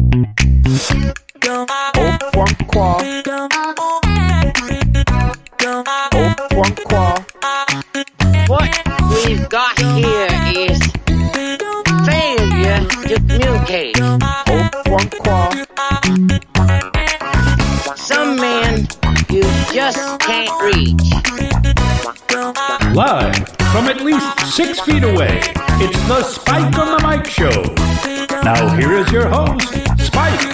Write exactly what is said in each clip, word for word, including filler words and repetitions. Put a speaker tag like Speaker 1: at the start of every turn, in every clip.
Speaker 1: Au Francois. Au Francois.
Speaker 2: What we've got here is failure to communicate.
Speaker 1: Au Francois.
Speaker 2: Some men you just can't reach.
Speaker 3: Live from at least six feet away, it's the Spike on the Mic Show. Now here is your host, Spike.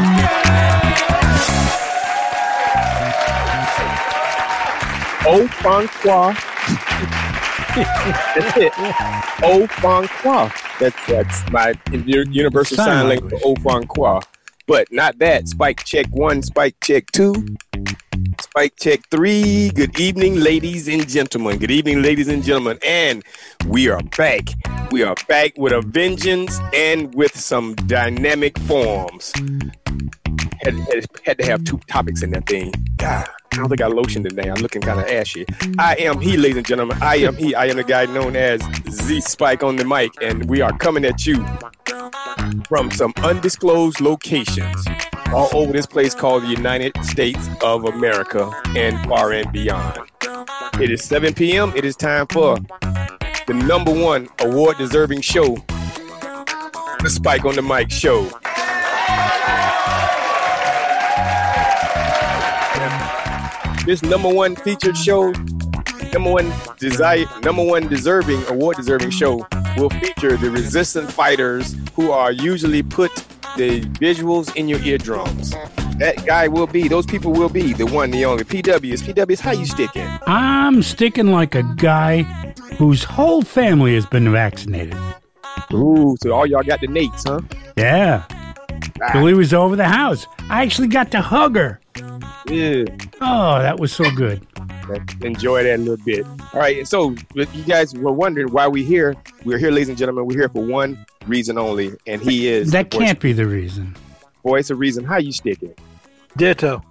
Speaker 1: Au Francois. That's it. Au Francois. That's that's my universal
Speaker 3: Sign
Speaker 1: sign
Speaker 3: language.
Speaker 1: language for Au Francois. But not that. Spike check one, spike check two, spike check three. Good evening, ladies and gentlemen. Good evening, ladies and gentlemen. And we are back. We are back with a vengeance and with some dynamic forms. Had, had, had to have two topics in that thing. God, I don't think I lotioned today. I'm looking kind of ashy. I am he, ladies and gentlemen. I am he. I am the guy known as Z Spike on the mic, and we are coming at you from some undisclosed locations all over this place called the United States of America and far and beyond. It is seven p.m. It is time for the number one award-deserving show, the Spike on the Mic Show. This number one featured show, number one desire, number one deserving, award-deserving show will feature the resistant fighters who are usually put the visuals in your eardrums. That guy will be, those people will be the one, the only. P Ws, P Ws, how you sticking?
Speaker 3: I'm sticking like a guy whose whole family has been vaccinated.
Speaker 1: Ooh, so all y'all got the Nates, huh?
Speaker 3: Yeah.
Speaker 1: Ah,
Speaker 3: Billy was over the house. I actually got to hug her.
Speaker 1: yeah.
Speaker 3: Oh, that was so good.
Speaker 1: Enjoy that a little bit. All right, so if you guys were wondering why we're here, we're here, ladies and gentlemen. We're here for one reason only, and he is
Speaker 3: That
Speaker 1: the voice,
Speaker 3: can't be the reason.
Speaker 1: voice of reason. How you sticking?
Speaker 4: Ditto.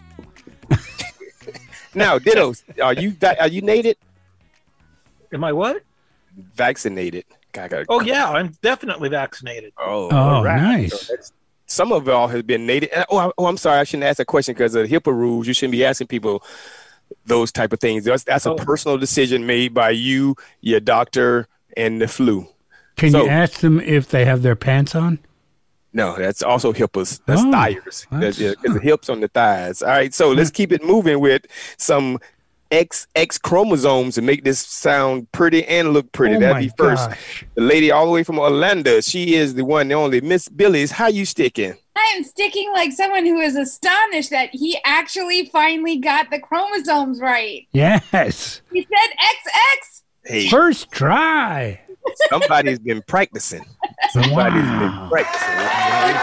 Speaker 1: Now, Ditto, are you va- are you nated?
Speaker 4: Am I what?
Speaker 1: Vaccinated. I gotta-
Speaker 4: Oh, yeah, I'm definitely vaccinated.
Speaker 1: Oh,
Speaker 3: Oh,
Speaker 1: all right.
Speaker 3: nice.
Speaker 1: So that's- some of y'all has been native. Oh, I- oh, I'm sorry. I shouldn't ask that question because of HIPAA rules. You shouldn't be asking people those type of things. That's, that's a
Speaker 4: Oh.
Speaker 1: personal decision made by you, your doctor, and the flu.
Speaker 3: Can
Speaker 1: So-
Speaker 3: you ask them if they have their pants on?
Speaker 1: No, that's also hippos. That's
Speaker 3: Oh,
Speaker 1: thighs.
Speaker 3: that's-
Speaker 1: That's, yeah, 'cause the hips on the thighs. All right, so let's keep it moving with some X X chromosomes to make this sound pretty and look pretty.
Speaker 3: Oh
Speaker 1: That'd
Speaker 3: my
Speaker 1: be first.
Speaker 3: gosh.
Speaker 1: The lady all the way from Orlando. She is the one, the only. Miss Billy's. How you sticking?
Speaker 5: I am sticking like someone who is astonished that he actually finally got the chromosomes right.
Speaker 3: Yes.
Speaker 5: He said X X.
Speaker 1: Hey,
Speaker 3: First try.
Speaker 1: somebody's been practicing. Somebody's
Speaker 3: Wow.
Speaker 1: been practicing.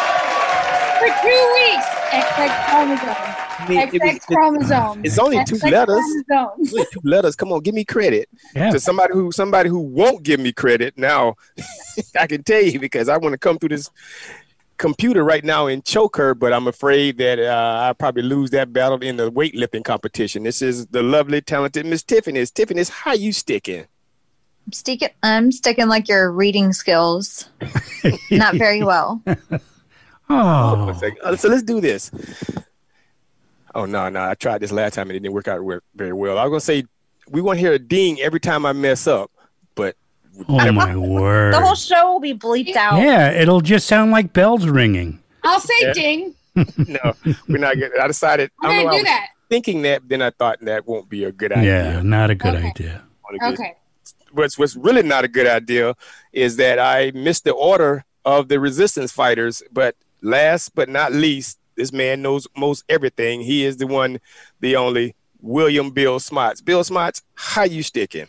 Speaker 5: For two weeks. X X chromosomes.
Speaker 1: I mean,
Speaker 5: X
Speaker 1: it was-
Speaker 5: X chromosomes.
Speaker 1: it's only two
Speaker 5: X X
Speaker 1: letters.
Speaker 5: chromosomes.
Speaker 1: Look, two letters. Come on, give me credit.
Speaker 3: Yeah.
Speaker 1: To somebody who somebody who won't give me credit now, I can tell you because I want to come through this computer right now and choke her, but I'm afraid that uh, I'll probably lose that battle in the weightlifting competition. This is the lovely, talented Miss Tiffany. Tiffany, how you sticking?
Speaker 6: I'm sticking, I'm sticking like your reading skills. Not very well.
Speaker 3: Oh.
Speaker 1: One second. Uh, so let's do this. Oh, no, no. I tried this last time and it didn't work out we- very well. I was going to say, we want to hear a ding every time I mess up, but
Speaker 3: Oh my word.
Speaker 6: The whole show will be bleeped out.
Speaker 3: Yeah, it'll just sound like bells ringing.
Speaker 5: I'll say
Speaker 1: Yeah.
Speaker 5: ding.
Speaker 1: no, we're not getting I decided,
Speaker 5: I'm
Speaker 1: I don't know,
Speaker 5: going
Speaker 1: I
Speaker 5: to do
Speaker 1: was
Speaker 5: that.
Speaker 1: thinking that, then I thought that won't be a good idea.
Speaker 3: Yeah, not a good
Speaker 5: Okay.
Speaker 3: idea.
Speaker 1: Wanna get-
Speaker 5: Okay.
Speaker 1: What's, what's really not a good idea is that I missed the order of the resistance fighters, but last but not least, this man knows most everything. He is the one, the only, William Bill Smots. Bill Smots, how you sticking?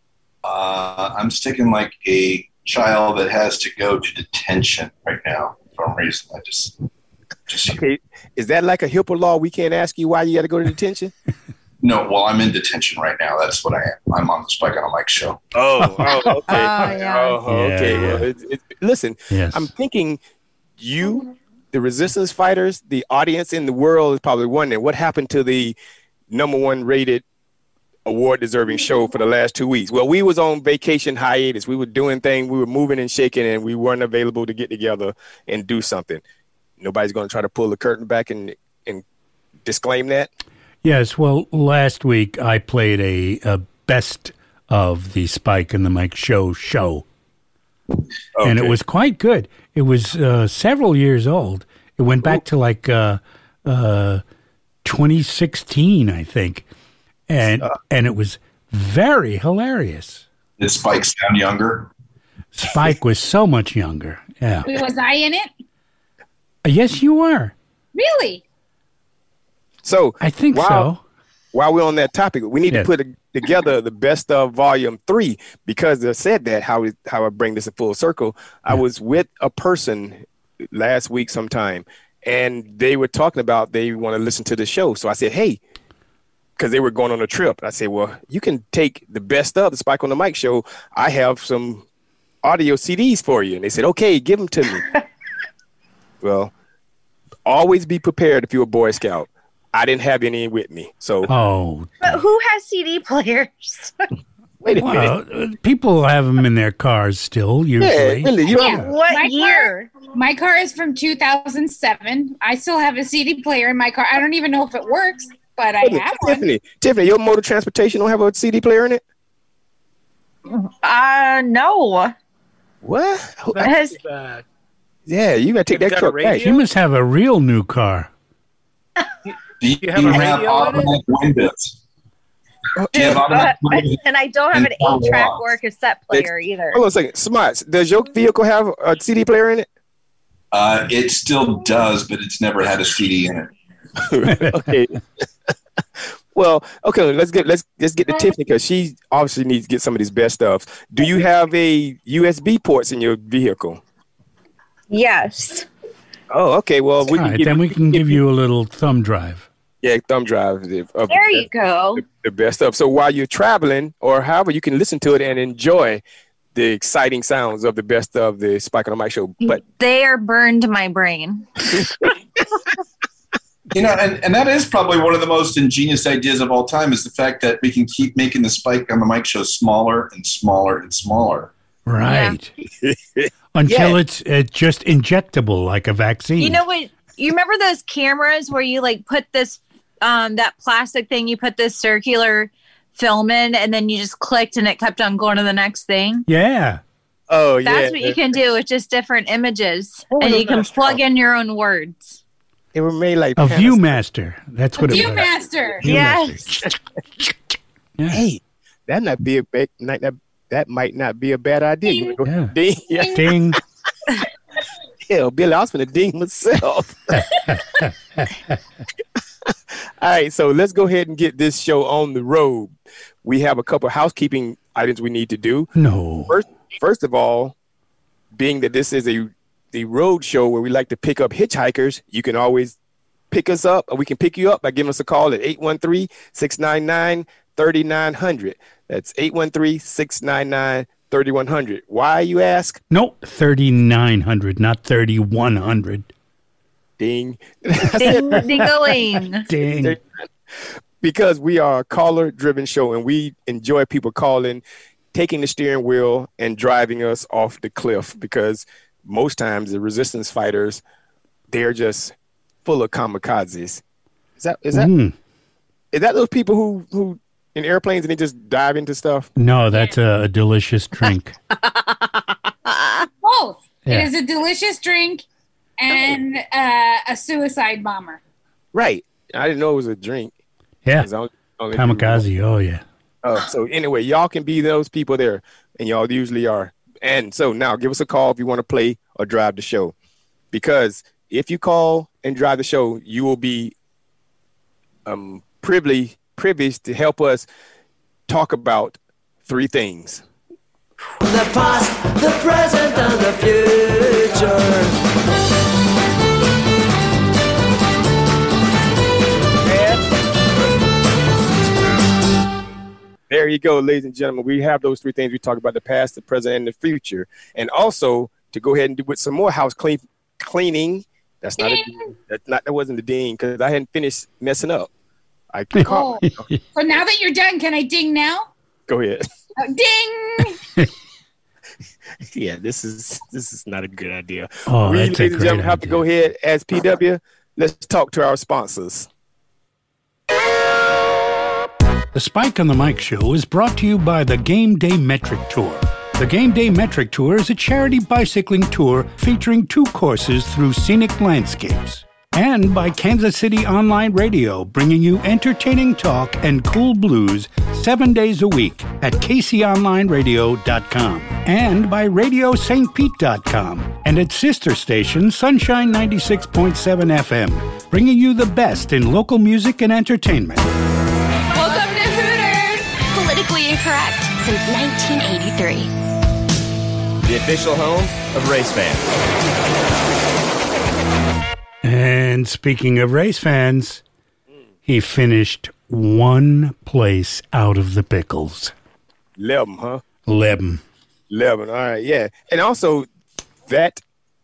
Speaker 7: Uh, I'm sticking like a child that has to go to detention right now for some reason. I just, just
Speaker 1: Okay, is that like a HIPAA law? We can't ask you why you got to go to detention?
Speaker 7: no. Well, I'm in detention right now. That's what I am. I'm on the Spike on a Mic show.
Speaker 1: Oh, oh, okay.
Speaker 6: Oh, yeah.
Speaker 1: Oh, okay.
Speaker 3: Yeah, yeah.
Speaker 1: Well, it, it, listen,
Speaker 3: Yes.
Speaker 1: I'm thinking you, the resistance fighters, the audience in the world is probably wondering what happened to the number one rated award deserving show for the last two weeks. Well, we was on vacation hiatus. We were doing things. We were moving and shaking, and we weren't available to get together and do something. nobody's going to try to pull the curtain back and and disclaim that?
Speaker 3: Yes, well, last week I played a, a best of the Spike and the Mike Show show,
Speaker 1: Okay.
Speaker 3: and it was quite good. It was uh, several years old. It went back to like uh, uh, twenty sixteen, I think, and and it was very hilarious.
Speaker 7: Did Spike sound younger?
Speaker 3: Spike was so much younger. Yeah.
Speaker 5: Was I in it?
Speaker 3: Uh, Yes, you were.
Speaker 5: Really?
Speaker 1: So
Speaker 3: I think
Speaker 1: while,
Speaker 3: so.
Speaker 1: While we're on that topic, we need
Speaker 3: Yes.
Speaker 1: to put a, together the best of volume three, because I said that how it, how I bring this a full circle. I was with a person last week sometime, and they were talking about they want to listen to the show. So I said, hey, because they were going on a trip. I said, well, you can take the best of the Spike on the Mike show. I have some audio C Ds for you. And they said, okay, give them to me. Well, always be prepared if you're a Boy Scout. I didn't have any with me. So
Speaker 3: Oh,
Speaker 6: But who has C D players?
Speaker 1: wait a minute.
Speaker 3: well, uh, people have them in their cars still,
Speaker 1: Yeah,
Speaker 3: usually.
Speaker 1: really, you don't
Speaker 5: Yeah.
Speaker 6: What
Speaker 5: My
Speaker 6: year?
Speaker 5: My car is from two thousand seven. I still have a C D player in my car. I don't even know if it works, but I
Speaker 1: Wait a minute,
Speaker 5: have one.
Speaker 1: Tiffany, Tiffany, your motor transportation don't have a C D player in it?
Speaker 6: Uh, no.
Speaker 1: What? Who-
Speaker 4: That's too bad.
Speaker 1: Yeah, you gotta take
Speaker 4: It's
Speaker 1: that
Speaker 4: got a
Speaker 1: truck back.
Speaker 4: radio?
Speaker 3: You must have a real new car.
Speaker 7: Do you,
Speaker 4: You have a radio in it?
Speaker 7: automatic windows? Do you have
Speaker 6: Uh,
Speaker 7: automatic windows?
Speaker 6: and I don't have an
Speaker 7: And
Speaker 6: eight-track
Speaker 7: power
Speaker 6: or a cassette player either.
Speaker 1: Hold on a second. Smarts, does your vehicle have a C D player in it?
Speaker 7: Uh, it still does, but it's never had a C D in it.
Speaker 1: Okay. Well, okay, let's get let's let's get to Tiffany, because she obviously needs to get some of these best stuff. Do you have a U S B ports in your vehicle?
Speaker 6: Yes.
Speaker 1: Oh, okay. Well, we
Speaker 3: All
Speaker 1: can
Speaker 3: right,
Speaker 1: give,
Speaker 3: then we can give you a little thumb drive.
Speaker 1: yeah thumb drive of, of
Speaker 6: There
Speaker 1: the,
Speaker 6: you go.
Speaker 1: the, the best stuff. So while you're traveling, or however, you can listen to it and enjoy the exciting sounds of the best of the Spike on the Mike show. But
Speaker 6: They are burned to my brain.
Speaker 7: You know, and, and that is probably one of the most ingenious ideas of all time, is the fact that we can keep making the Spike on the Mike show smaller and smaller and smaller.
Speaker 3: Right. Until it's uh, just injectable like a vaccine.
Speaker 6: You know what? You remember those cameras where you like put this, um, that plastic thing, you put this circular film in, and then you just clicked and it kept on going to the next thing?
Speaker 3: Yeah.
Speaker 1: oh yeah,
Speaker 6: That's what you can do with just different images.
Speaker 1: What
Speaker 6: And
Speaker 1: was
Speaker 6: you can
Speaker 1: that?
Speaker 6: plug in your own words.
Speaker 1: They were made like
Speaker 3: A
Speaker 1: Panasonic.
Speaker 3: Viewmaster. That's what it was.
Speaker 5: Viewmaster.
Speaker 6: Yes.
Speaker 3: Yeah.
Speaker 1: Hey, that not be a big, not, that that might not be a bad idea. You wanna go
Speaker 3: Yeah.
Speaker 1: ding? Yeah,
Speaker 3: Ding.
Speaker 1: hell, Billy, I was gonna ding myself. All right, so let's go ahead and get this show on the road. We have a couple housekeeping items we need to do.
Speaker 3: No.
Speaker 1: First, first of all, being that this is a the road show where we like to pick up hitchhikers, you can always pick us up, or we can pick you up by giving us a call at eight one three, six nine nine, three nine zero zero. That's eight one three, six nine nine, three one zero zero. Why, you ask?
Speaker 3: No, thirty-nine hundred, not thirty-one hundred.
Speaker 1: Ding.
Speaker 6: Ding, ding-a-ling.
Speaker 3: Ding.
Speaker 1: Because we are a caller-driven show, and we enjoy people calling, taking the steering wheel, and driving us off the cliff, because most times the resistance fighters, they're just full of kamikazes. Is that is that
Speaker 3: Mm.
Speaker 1: is that those people who who in airplanes and they just dive into stuff?
Speaker 3: No, that's a, a delicious drink.
Speaker 5: Both.
Speaker 3: Yeah.
Speaker 5: It is a delicious drink and uh, a suicide bomber.
Speaker 1: Right. I didn't know it was a drink.
Speaker 3: Yeah.
Speaker 1: 'Cause I only- only do-
Speaker 3: Kamikaze. Oh, yeah.
Speaker 1: Uh, so anyway, y'all can be those people there, and y'all usually are. And so now give us a call if you want to play or drive the show, because if you call and drive the show, you will be um, privileged, privileged to help us talk about three things.
Speaker 8: The past, the present, and the future.
Speaker 1: There you go, ladies and gentlemen. We have those three things. We talk about the past, the present, and the future. And also to go ahead and do with some more house clean cleaning. That's not a ding. That's not that wasn't a ding, because I hadn't finished messing up. I caught.
Speaker 5: Oh. So now that you're done, can I ding now?
Speaker 1: Go ahead.
Speaker 5: Oh, ding!
Speaker 1: Yeah, this is this is not a good idea.
Speaker 3: Oh,
Speaker 1: we,
Speaker 3: that's a
Speaker 1: ladies and
Speaker 3: great
Speaker 1: gentlemen, have to
Speaker 3: idea.
Speaker 1: go ahead as P W. Let's talk to our sponsors.
Speaker 3: The Spike on the Mic Show is brought to you by the Game Day Metric Tour. The Game Day Metric Tour is a charity bicycling tour featuring two courses through scenic landscapes. And by Kansas City Online Radio, bringing you entertaining talk and cool blues seven days a week at k c online radio dot com. And by radio st pete dot com and its sister station, Sunshine ninety-six point seven F M, bringing you the best in local music and entertainment.
Speaker 9: Welcome to Hooters! Politically incorrect since nineteen eighty-three.
Speaker 1: The official home of race fans.
Speaker 3: And speaking of race fans, he finished one place out of the pickles.
Speaker 1: eleven, huh?
Speaker 3: eleven.
Speaker 1: eleven, all right, yeah. And also, that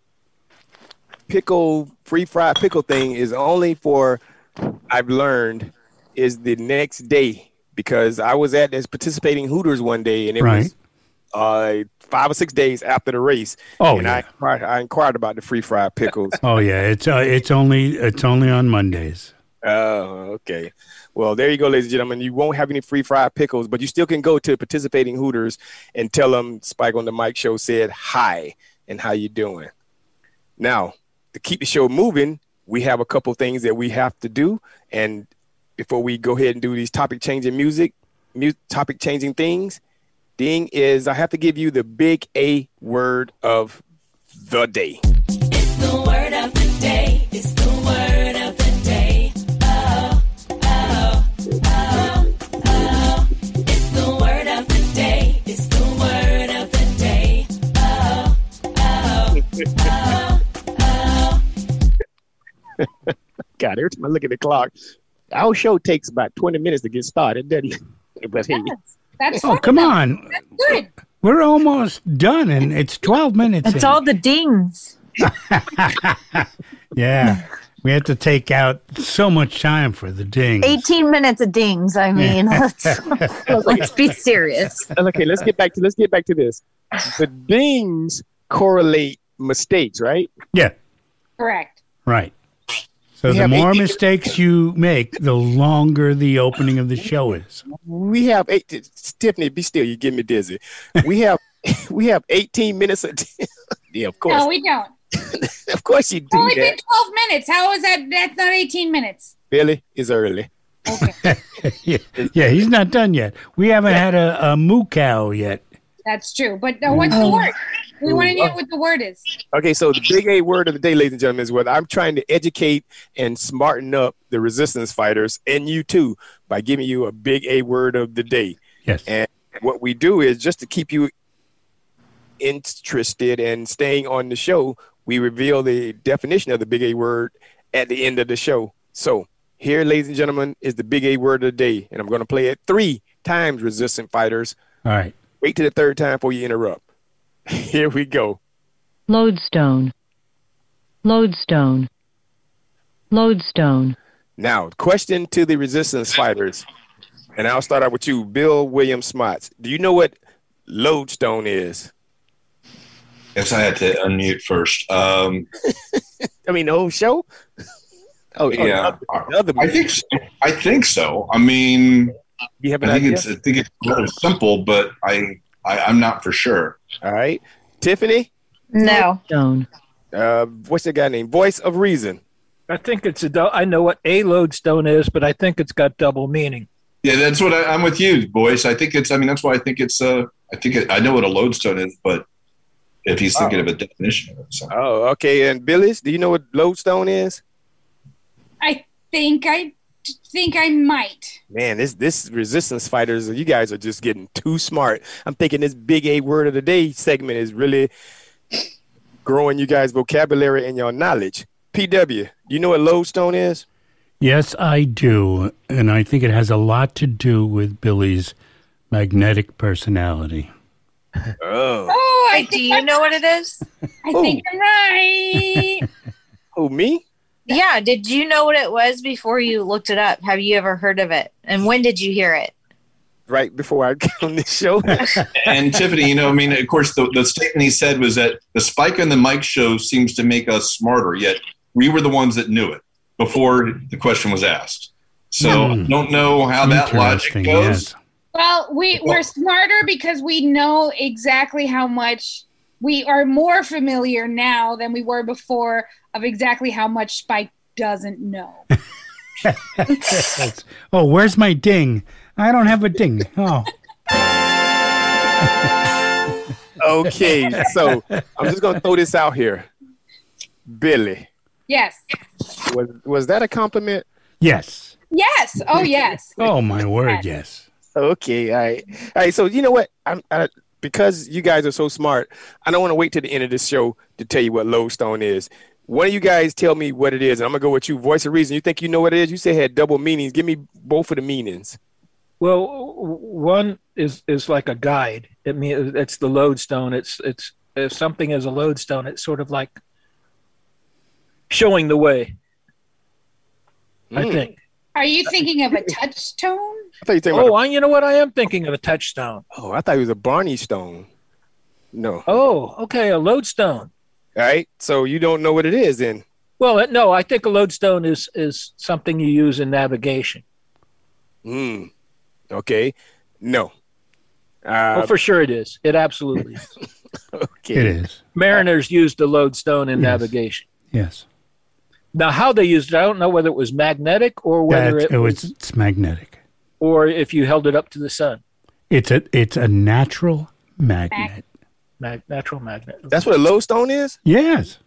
Speaker 1: pickle, free fried pickle thing is only for, I've learned, is the next day. Because I was at this participating Hooters one day, and it
Speaker 3: Right.
Speaker 1: was uh, five or six days after the race.
Speaker 3: Oh,
Speaker 1: and
Speaker 3: yeah.
Speaker 1: I, inquired, I inquired about the free fried pickles.
Speaker 3: Oh yeah, it's uh, it's only it's only on Mondays.
Speaker 1: Oh, okay. Well, there you go, ladies and gentlemen. You won't have any free fried pickles, but you still can go to participating Hooters and tell them Spike on the Mic Show said hi and how you doing. Now, to keep the show moving, we have a couple things that we have to do. And before we go ahead and do these topic changing music, mu- topic changing things, thing is I have to give you the big A word of the day.
Speaker 10: It's the word of the day. It's the word of the day. Oh, oh, oh, oh. It's the word of the day. It's the word of the day. Oh, oh, oh, oh.
Speaker 1: God, every time I look at the clock, our show takes about twenty minutes to get started, doesn't it? But hey,
Speaker 5: That's
Speaker 3: Oh
Speaker 5: fine.
Speaker 3: come on,
Speaker 5: That's good.
Speaker 3: we're almost done, and it's twelve minutes.
Speaker 6: It's
Speaker 3: in.
Speaker 6: all the dings.
Speaker 3: Yeah, we have to take out so much time for the dings.
Speaker 6: eighteen minutes of dings. I mean, let's, let's be serious.
Speaker 1: okay, let's get back to let's get back to this. The dings correlate mistakes, right?
Speaker 3: Yeah,
Speaker 5: Correct.
Speaker 3: right. So
Speaker 1: We
Speaker 3: the
Speaker 1: have
Speaker 3: more
Speaker 1: eighteen
Speaker 3: mistakes you make, the longer the opening of the show is.
Speaker 1: We have eight. Tiffany, be still. You get me dizzy. We have we have eighteen minutes. Of, yeah, of course.
Speaker 5: No, we don't.
Speaker 1: Of course you
Speaker 5: It's
Speaker 1: do
Speaker 5: only been
Speaker 1: that.
Speaker 5: twelve minutes. How is that? That's not eighteen minutes.
Speaker 1: Billy is early.
Speaker 5: Okay.
Speaker 3: yeah, yeah, he's not done yet. We haven't had a, a moo cow yet.
Speaker 5: That's true. But uh, what's the word? We want to know what the word is.
Speaker 1: Okay, so the big A word of the day, ladies and gentlemen, is what I'm trying to educate and smarten up the resistance fighters and you too by giving you a big A word of the day.
Speaker 3: Yes.
Speaker 1: And what we do is just to keep you interested and staying on the show, we reveal the definition of the big A word at the end of the show. So here, ladies and gentlemen, is the big A word of the day. And I'm going to play it three times, resistant fighters.
Speaker 3: All right.
Speaker 1: Wait till the third time before you interrupt. Here we go.
Speaker 11: Lodestone. Lodestone. Lodestone.
Speaker 1: Now, question to the resistance fighters. And I'll start out with you, Bill William Smots. Do you know what lodestone is?
Speaker 7: Guess I had to unmute first. Um,
Speaker 1: I mean, the whole show? Oh,
Speaker 7: yeah.
Speaker 1: oh, the other,
Speaker 7: I think so. I think so. I mean,
Speaker 1: you have an
Speaker 7: I think
Speaker 1: idea?
Speaker 7: it's I think it's rather simple, but I, I I'm not for sure.
Speaker 1: All right. Tiffany?
Speaker 6: No.
Speaker 11: Stone.
Speaker 1: Uh, what's the guy named? Voice of Reason.
Speaker 4: I think it's a. dou- I know what a lodestone is, but I think it's got double meaning.
Speaker 7: Yeah, that's what I, I'm with you, boys. I think it's. I mean, that's why I think it's. Uh, I think it, I know what a lodestone is, but if he's thinking
Speaker 1: Oh.
Speaker 7: of a definition of it, so.
Speaker 1: Oh, okay. And Billy's, do you know what lodestone is?
Speaker 5: I think I think I might.
Speaker 1: Man, this this resistance fighters, you guys are just getting too smart. I'm thinking this big A word of the day segment is really growing you guys' vocabulary and your knowledge. P W, do you know what lodestone is?
Speaker 3: Yes, I do. And I think it has a lot to do with Billy's magnetic personality.
Speaker 1: Oh.
Speaker 5: Oh, I
Speaker 6: Do
Speaker 5: think
Speaker 6: you
Speaker 5: I'm,
Speaker 6: know what it is?
Speaker 5: I think I'm right.
Speaker 1: Who, me?
Speaker 6: Yeah. Did you know what it was before you looked it up? Have you ever heard of it? And when did you hear it?
Speaker 1: right before I got on this show.
Speaker 7: And Tiffany, you know, I mean, of course, the, the statement he said was that the Spike and the Mike show seems to make us smarter, yet we were the ones that knew it before the question was asked. So
Speaker 3: Mm.
Speaker 7: I don't know how that logic
Speaker 3: Interesting,
Speaker 7: goes.
Speaker 3: yes.
Speaker 5: Well, we, we're smarter because we know exactly how much we are more familiar now than we were before of exactly how much Spike doesn't know.
Speaker 3: Yes. Oh, where's my ding? I don't have a ding. Oh.
Speaker 1: Okay, so I'm just gonna throw this out here. Billy,
Speaker 5: Yes.
Speaker 1: was was that a compliment?
Speaker 3: Yes.
Speaker 5: Yes. Oh, yes.
Speaker 3: Oh, my word, yes.
Speaker 1: Okay, all right, all right. So you know what? I'm I, because you guys are so smart. I don't want to wait till the end of this show to tell you what lodestone is. One of you guys tell me what it is, and I'm gonna go with you. Voice of reason. You think you know what it is? You say it had double meanings. Give me both of the meanings.
Speaker 4: Well, w- one is is like a guide. It means it's the lodestone. It's it's if something is a lodestone, it's sort of like showing the way. I
Speaker 1: Mm.
Speaker 4: think.
Speaker 5: Are you thinking of a touchstone?
Speaker 1: I thought you were talking
Speaker 4: Oh,
Speaker 1: about.
Speaker 4: I, you know what? I am thinking of a touchstone.
Speaker 1: Oh, I thought it was a Barney stone. No.
Speaker 4: Oh, okay, a lodestone.
Speaker 1: All right. So you don't know what it is, then.
Speaker 4: Well, it- no, I think a lodestone is is something you use in navigation.
Speaker 1: Hmm. Okay. No. Uh,
Speaker 4: Well, for sure it is. It absolutely is.
Speaker 1: okay.
Speaker 3: It is.
Speaker 4: Mariners used the lodestone in
Speaker 3: Yes.
Speaker 4: navigation.
Speaker 3: Yes.
Speaker 4: Now, how they used it, I don't know whether it was magnetic or whether
Speaker 3: That,
Speaker 4: it,
Speaker 3: it
Speaker 4: was,
Speaker 3: was it's magnetic.
Speaker 4: or if you held it up to the sun.
Speaker 3: It's a it's a natural magnet.
Speaker 4: Mag- natural magnet.
Speaker 1: That's what a lodestone is?
Speaker 3: Yes.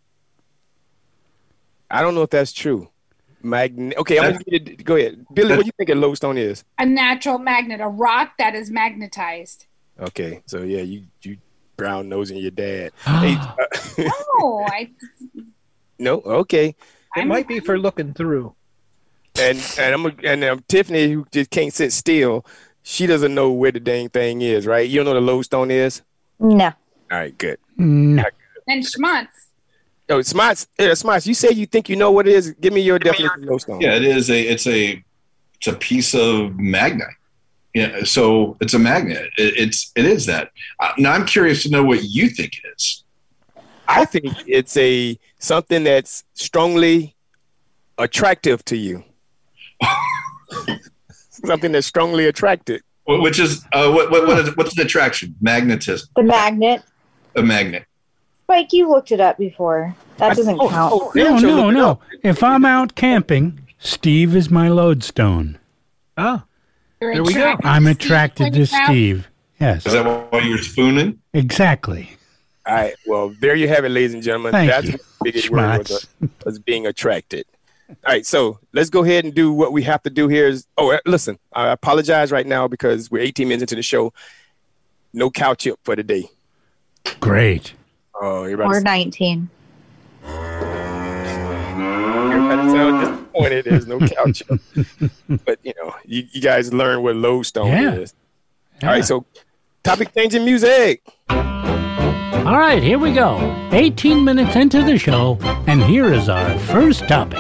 Speaker 1: I don't know if that's true. Magne- okay, I'm gonna get it. Go ahead. Billy, what do you think a lodestone is?
Speaker 5: A natural magnet, a rock that is magnetized.
Speaker 1: Okay, so yeah, you you brown nosing your dad. Hey, uh,
Speaker 5: Oh, I,
Speaker 1: no, okay.
Speaker 4: It
Speaker 5: I'm-
Speaker 4: might be for looking through.
Speaker 1: And and I'm and um, Tiffany, who just can't sit still, she doesn't know where the dang thing is, right? You don't know what a lodestone is?
Speaker 6: No.
Speaker 1: All right, good.
Speaker 3: No.
Speaker 5: and schmutz.
Speaker 1: Oh, Smarts, yeah, Smarts, you say you think you know what it is. Give me your definition of lodestone.
Speaker 7: Yeah, it is a it's a it's a piece of magnet. Yeah, so it's a magnet. It, it's it is that. Uh, now I'm curious to know what you think it is.
Speaker 1: I think it's a something that's strongly attractive to you. Something that's strongly attractive.
Speaker 7: Wh- Which is uh, what what what is what's an attraction? Magnetism.
Speaker 6: The magnet.
Speaker 7: A magnet.
Speaker 6: Spike, you looked it up before. That doesn't
Speaker 1: Oh,
Speaker 6: count.
Speaker 1: oh, yeah,
Speaker 3: No,
Speaker 1: sure,
Speaker 3: no,
Speaker 1: look it
Speaker 3: no.
Speaker 1: up.
Speaker 3: If I'm out camping, Steve is my lodestone.
Speaker 4: Ah,
Speaker 5: You're
Speaker 4: There we go.
Speaker 5: attracted
Speaker 3: I'm
Speaker 5: to
Speaker 3: attracted to
Speaker 5: Steve.
Speaker 3: Steve. Yes.
Speaker 7: Is that why you're spooning?
Speaker 3: Exactly.
Speaker 1: All right. Well, there you have it, ladies and gentlemen.
Speaker 3: Thank
Speaker 1: That's
Speaker 3: you,
Speaker 1: what the biggest word was,
Speaker 3: Schmatz.
Speaker 1: uh, was being attracted. All right. So let's go ahead and do what we have to do here. Is oh, uh, listen. I apologize right now because we're eighteen minutes into the show. No cow chip for the day.
Speaker 3: Great.
Speaker 1: Oh, you're
Speaker 6: Or
Speaker 1: about to,
Speaker 6: nineteen.
Speaker 1: you're about to sound disappointed. There's no cow chip. But you know, you, you guys learn what lodestone
Speaker 3: Yeah.
Speaker 1: is. All right. So topic changing music.
Speaker 3: All right, here we go. eighteen minutes into the show, and here is our first topic.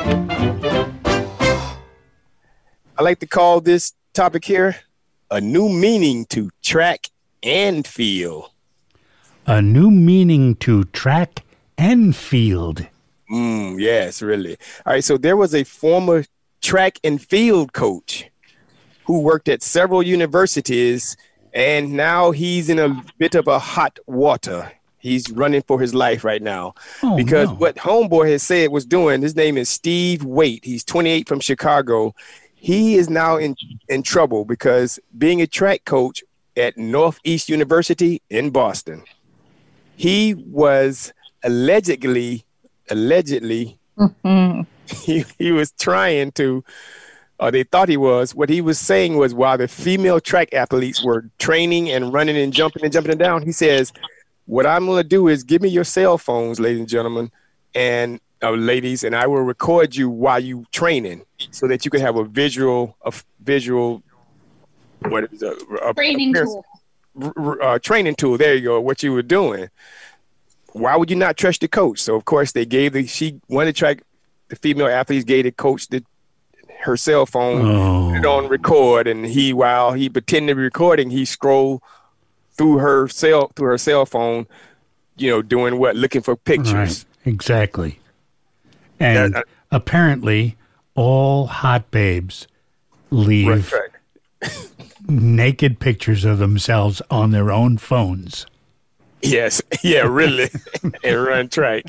Speaker 1: I like to call this topic here a new meaning to track and field.
Speaker 3: A new meaning to track and field.
Speaker 1: Mm, yes, really. All right. So there was a former track and field coach who worked at several universities, and now he's in a bit of a hot water. He's running for his life right now
Speaker 3: Oh,
Speaker 1: because
Speaker 3: no.
Speaker 1: what Homeboy has said was doing. His name is Steve Waite. He's twenty-eight from Chicago. He is now in in trouble because being a track coach at Northeast University in Boston, he was allegedly allegedly he, he was trying to, or they thought he was, what he was saying was while the female track athletes were training and running and jumping and jumping down, he says, what I'm going to do is give me your cell phones, ladies and gentlemen, and uh, ladies, and I will record you while you training so that you can have a visual, a f- visual, what is it? A, a,
Speaker 5: Training
Speaker 1: a-
Speaker 5: tool.
Speaker 1: r- r- uh, training tool. There you go. What you were doing. Why would you not trust the coach? So of course they gave the she wanted to track the female athletes gave the coach the her cell phone,
Speaker 3: Oh.
Speaker 1: put it on record, and he while he pretended to be recording, he scrolled through her cell through her cell phone, you know, doing what? Looking for pictures.
Speaker 3: Right. Exactly. And
Speaker 1: That- uh,
Speaker 3: apparently, all hot babes leave
Speaker 1: Right, right.
Speaker 3: naked pictures of themselves on their own phones.
Speaker 1: Yes, yeah, really, and run track.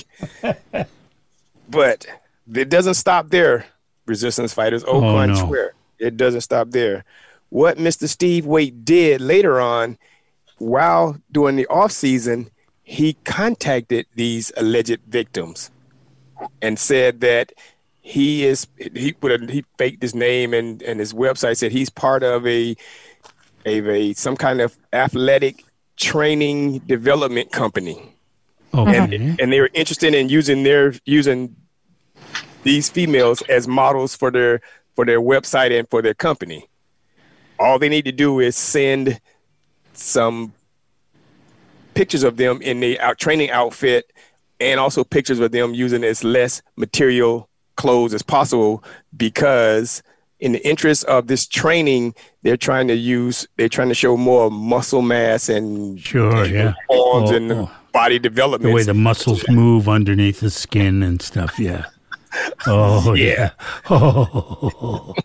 Speaker 1: But it doesn't stop there, resistance fighters. Au
Speaker 3: Oh, no.
Speaker 1: contraire, it doesn't stop there. What Mister Steve Waite did later on, while during the off season, he contacted these alleged victims and said that he is he put a, he faked his name and and his website said he's part of a a, a some kind of athletic training development company.
Speaker 3: Okay.
Speaker 1: And, and they were interested in using their using these females as models for their for their website and for their company. All they need to do is send some pictures of them in the out training outfit and also pictures of them using as less material clothes as possible, because in the interest of this training, they're trying to use they're trying to show more muscle mass and
Speaker 3: Sure,
Speaker 1: and
Speaker 3: yeah.
Speaker 1: arms
Speaker 3: Oh,
Speaker 1: and
Speaker 3: oh.
Speaker 1: body
Speaker 3: The
Speaker 1: development.
Speaker 3: way the muscles move underneath the skin and stuff, yeah. Oh, yeah. Oh.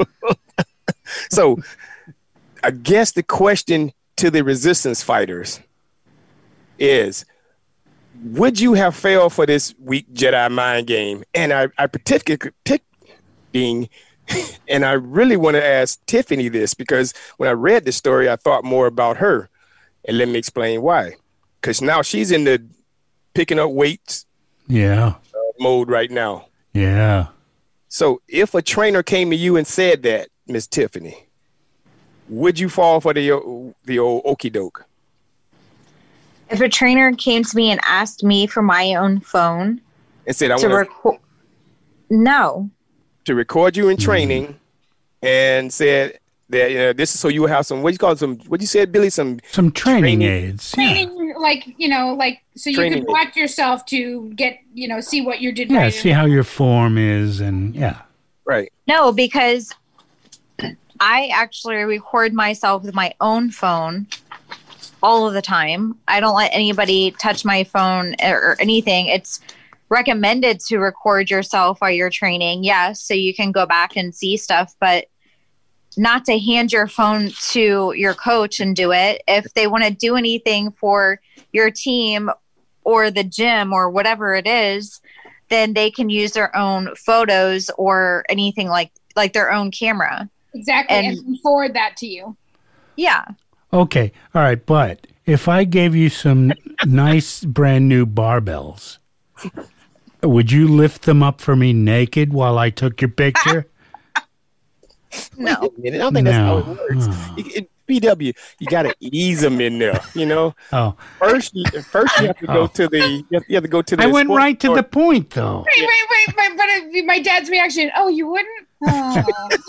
Speaker 1: So I guess the question to the resistance fighters is, would you have failed for this weak Jedi mind game? And I, I particularly, partic- and I really want to ask Tiffany this, because when I read the story, I thought more about her. And let me explain why. Because now she's in the picking up weights
Speaker 3: Yeah.
Speaker 1: mode right now.
Speaker 3: Yeah.
Speaker 1: So if a trainer came to you and said that, Miss Tiffany, would you fall for the the old okie doke?
Speaker 6: If a trainer came to me and asked me for my own phone
Speaker 1: And said, I
Speaker 6: to
Speaker 1: want
Speaker 6: record, no,
Speaker 1: to record you in training, and said that, you know, this is so you will have some, what you call it, some, what you said, Billy, some
Speaker 3: Some training,
Speaker 1: Training.
Speaker 3: aids. Yeah.
Speaker 5: Training, like, you know, like, so you
Speaker 1: Training.
Speaker 5: could watch yourself to get, you know, see what you did
Speaker 3: Yeah,
Speaker 5: right.
Speaker 3: see how your form is, and yeah.
Speaker 1: right.
Speaker 6: no, because I actually record myself with my own phone all of the time. I don't let anybody touch my phone or, or anything. It's recommended to record yourself while you're training, yes, so you can go back and see stuff, but not to hand your phone to your coach and do it. If they want to do anything for your team or the gym or whatever it is, then they can use their own photos or anything like like their own camera.
Speaker 5: Exactly, and,
Speaker 6: And-
Speaker 5: and forward that to you.
Speaker 6: Yeah.
Speaker 3: Okay. All right. But if I gave you some nice brand new barbells, would you lift them up for me naked while I took your picture?
Speaker 6: No.
Speaker 1: Wait a minute, I don't think that's how it
Speaker 3: No.
Speaker 1: works.
Speaker 3: Oh.
Speaker 1: You- it- P W, you got to ease them in there, you know?
Speaker 3: Oh,
Speaker 1: First, you, first you have to go
Speaker 3: Oh.
Speaker 1: to the, you have, you have to go to the.
Speaker 3: I went
Speaker 1: sports
Speaker 3: right to
Speaker 1: store.
Speaker 3: the point, though.
Speaker 5: Wait, wait, wait, wait, but uh, my dad's reaction, oh, you wouldn't? Oh.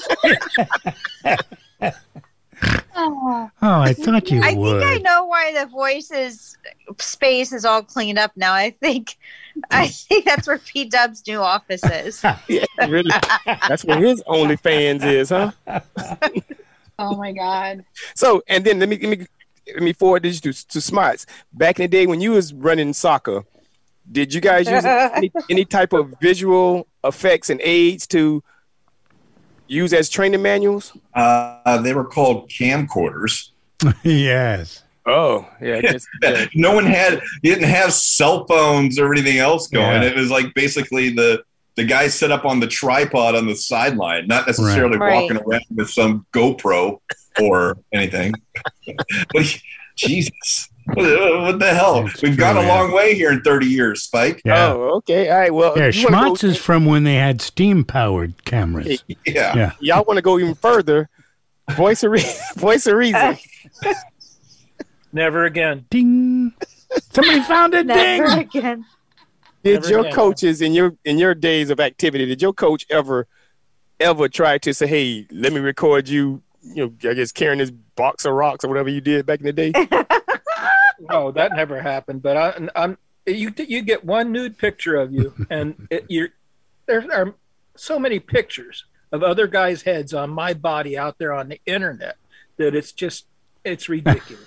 Speaker 5: Oh.
Speaker 3: Oh, I thought you
Speaker 6: I
Speaker 3: would.
Speaker 6: think I know why the voices space is all cleaned up now. I think I think that's where P Dub's new office is.
Speaker 1: Yeah, really. That's where his OnlyFans is, huh?
Speaker 5: Oh my God.
Speaker 1: So, and then let me let me let me forward this to to Smarts. Back in the day when you was running soccer, did you guys use any, any type of visual effects and aids to use as training manuals?
Speaker 7: Uh, they were called camcorders.
Speaker 3: Yes.
Speaker 1: Oh, yeah. Just, yeah.
Speaker 7: No one had, you didn't have cell phones or anything else going.
Speaker 3: Yeah.
Speaker 7: It was like basically the the guy set up on the tripod on the sideline, not necessarily
Speaker 6: Right.
Speaker 7: walking around with some GoPro or anything. But he- Jesus, what, what the hell?
Speaker 3: It's
Speaker 7: We've
Speaker 3: true,
Speaker 7: gone a
Speaker 3: yeah.
Speaker 7: long way here in thirty years, Spike.
Speaker 3: Yeah.
Speaker 1: Oh, okay. All right. Well,
Speaker 3: Yeah,
Speaker 1: you wanna
Speaker 3: Schmatz
Speaker 1: go-
Speaker 3: is from when they had steam-powered cameras.
Speaker 7: Yeah.
Speaker 3: Yeah.
Speaker 1: y'all want to go even further? Voice of, re- voice of reason.
Speaker 4: Never again.
Speaker 3: Ding. Somebody found a
Speaker 6: Never
Speaker 3: ding.
Speaker 6: again.
Speaker 1: Did
Speaker 4: Never
Speaker 1: your
Speaker 4: again.
Speaker 1: coaches in your in your days of activity, did your coach ever ever try to say, hey, let me record you, you know, I guess carrying this box of rocks or whatever you did back in the day?
Speaker 4: No, that never happened. But I, I'm you. You get one nude picture of you, and it, you're there are so many pictures of other guys' heads on my body out there on the internet that it's just, it's ridiculous.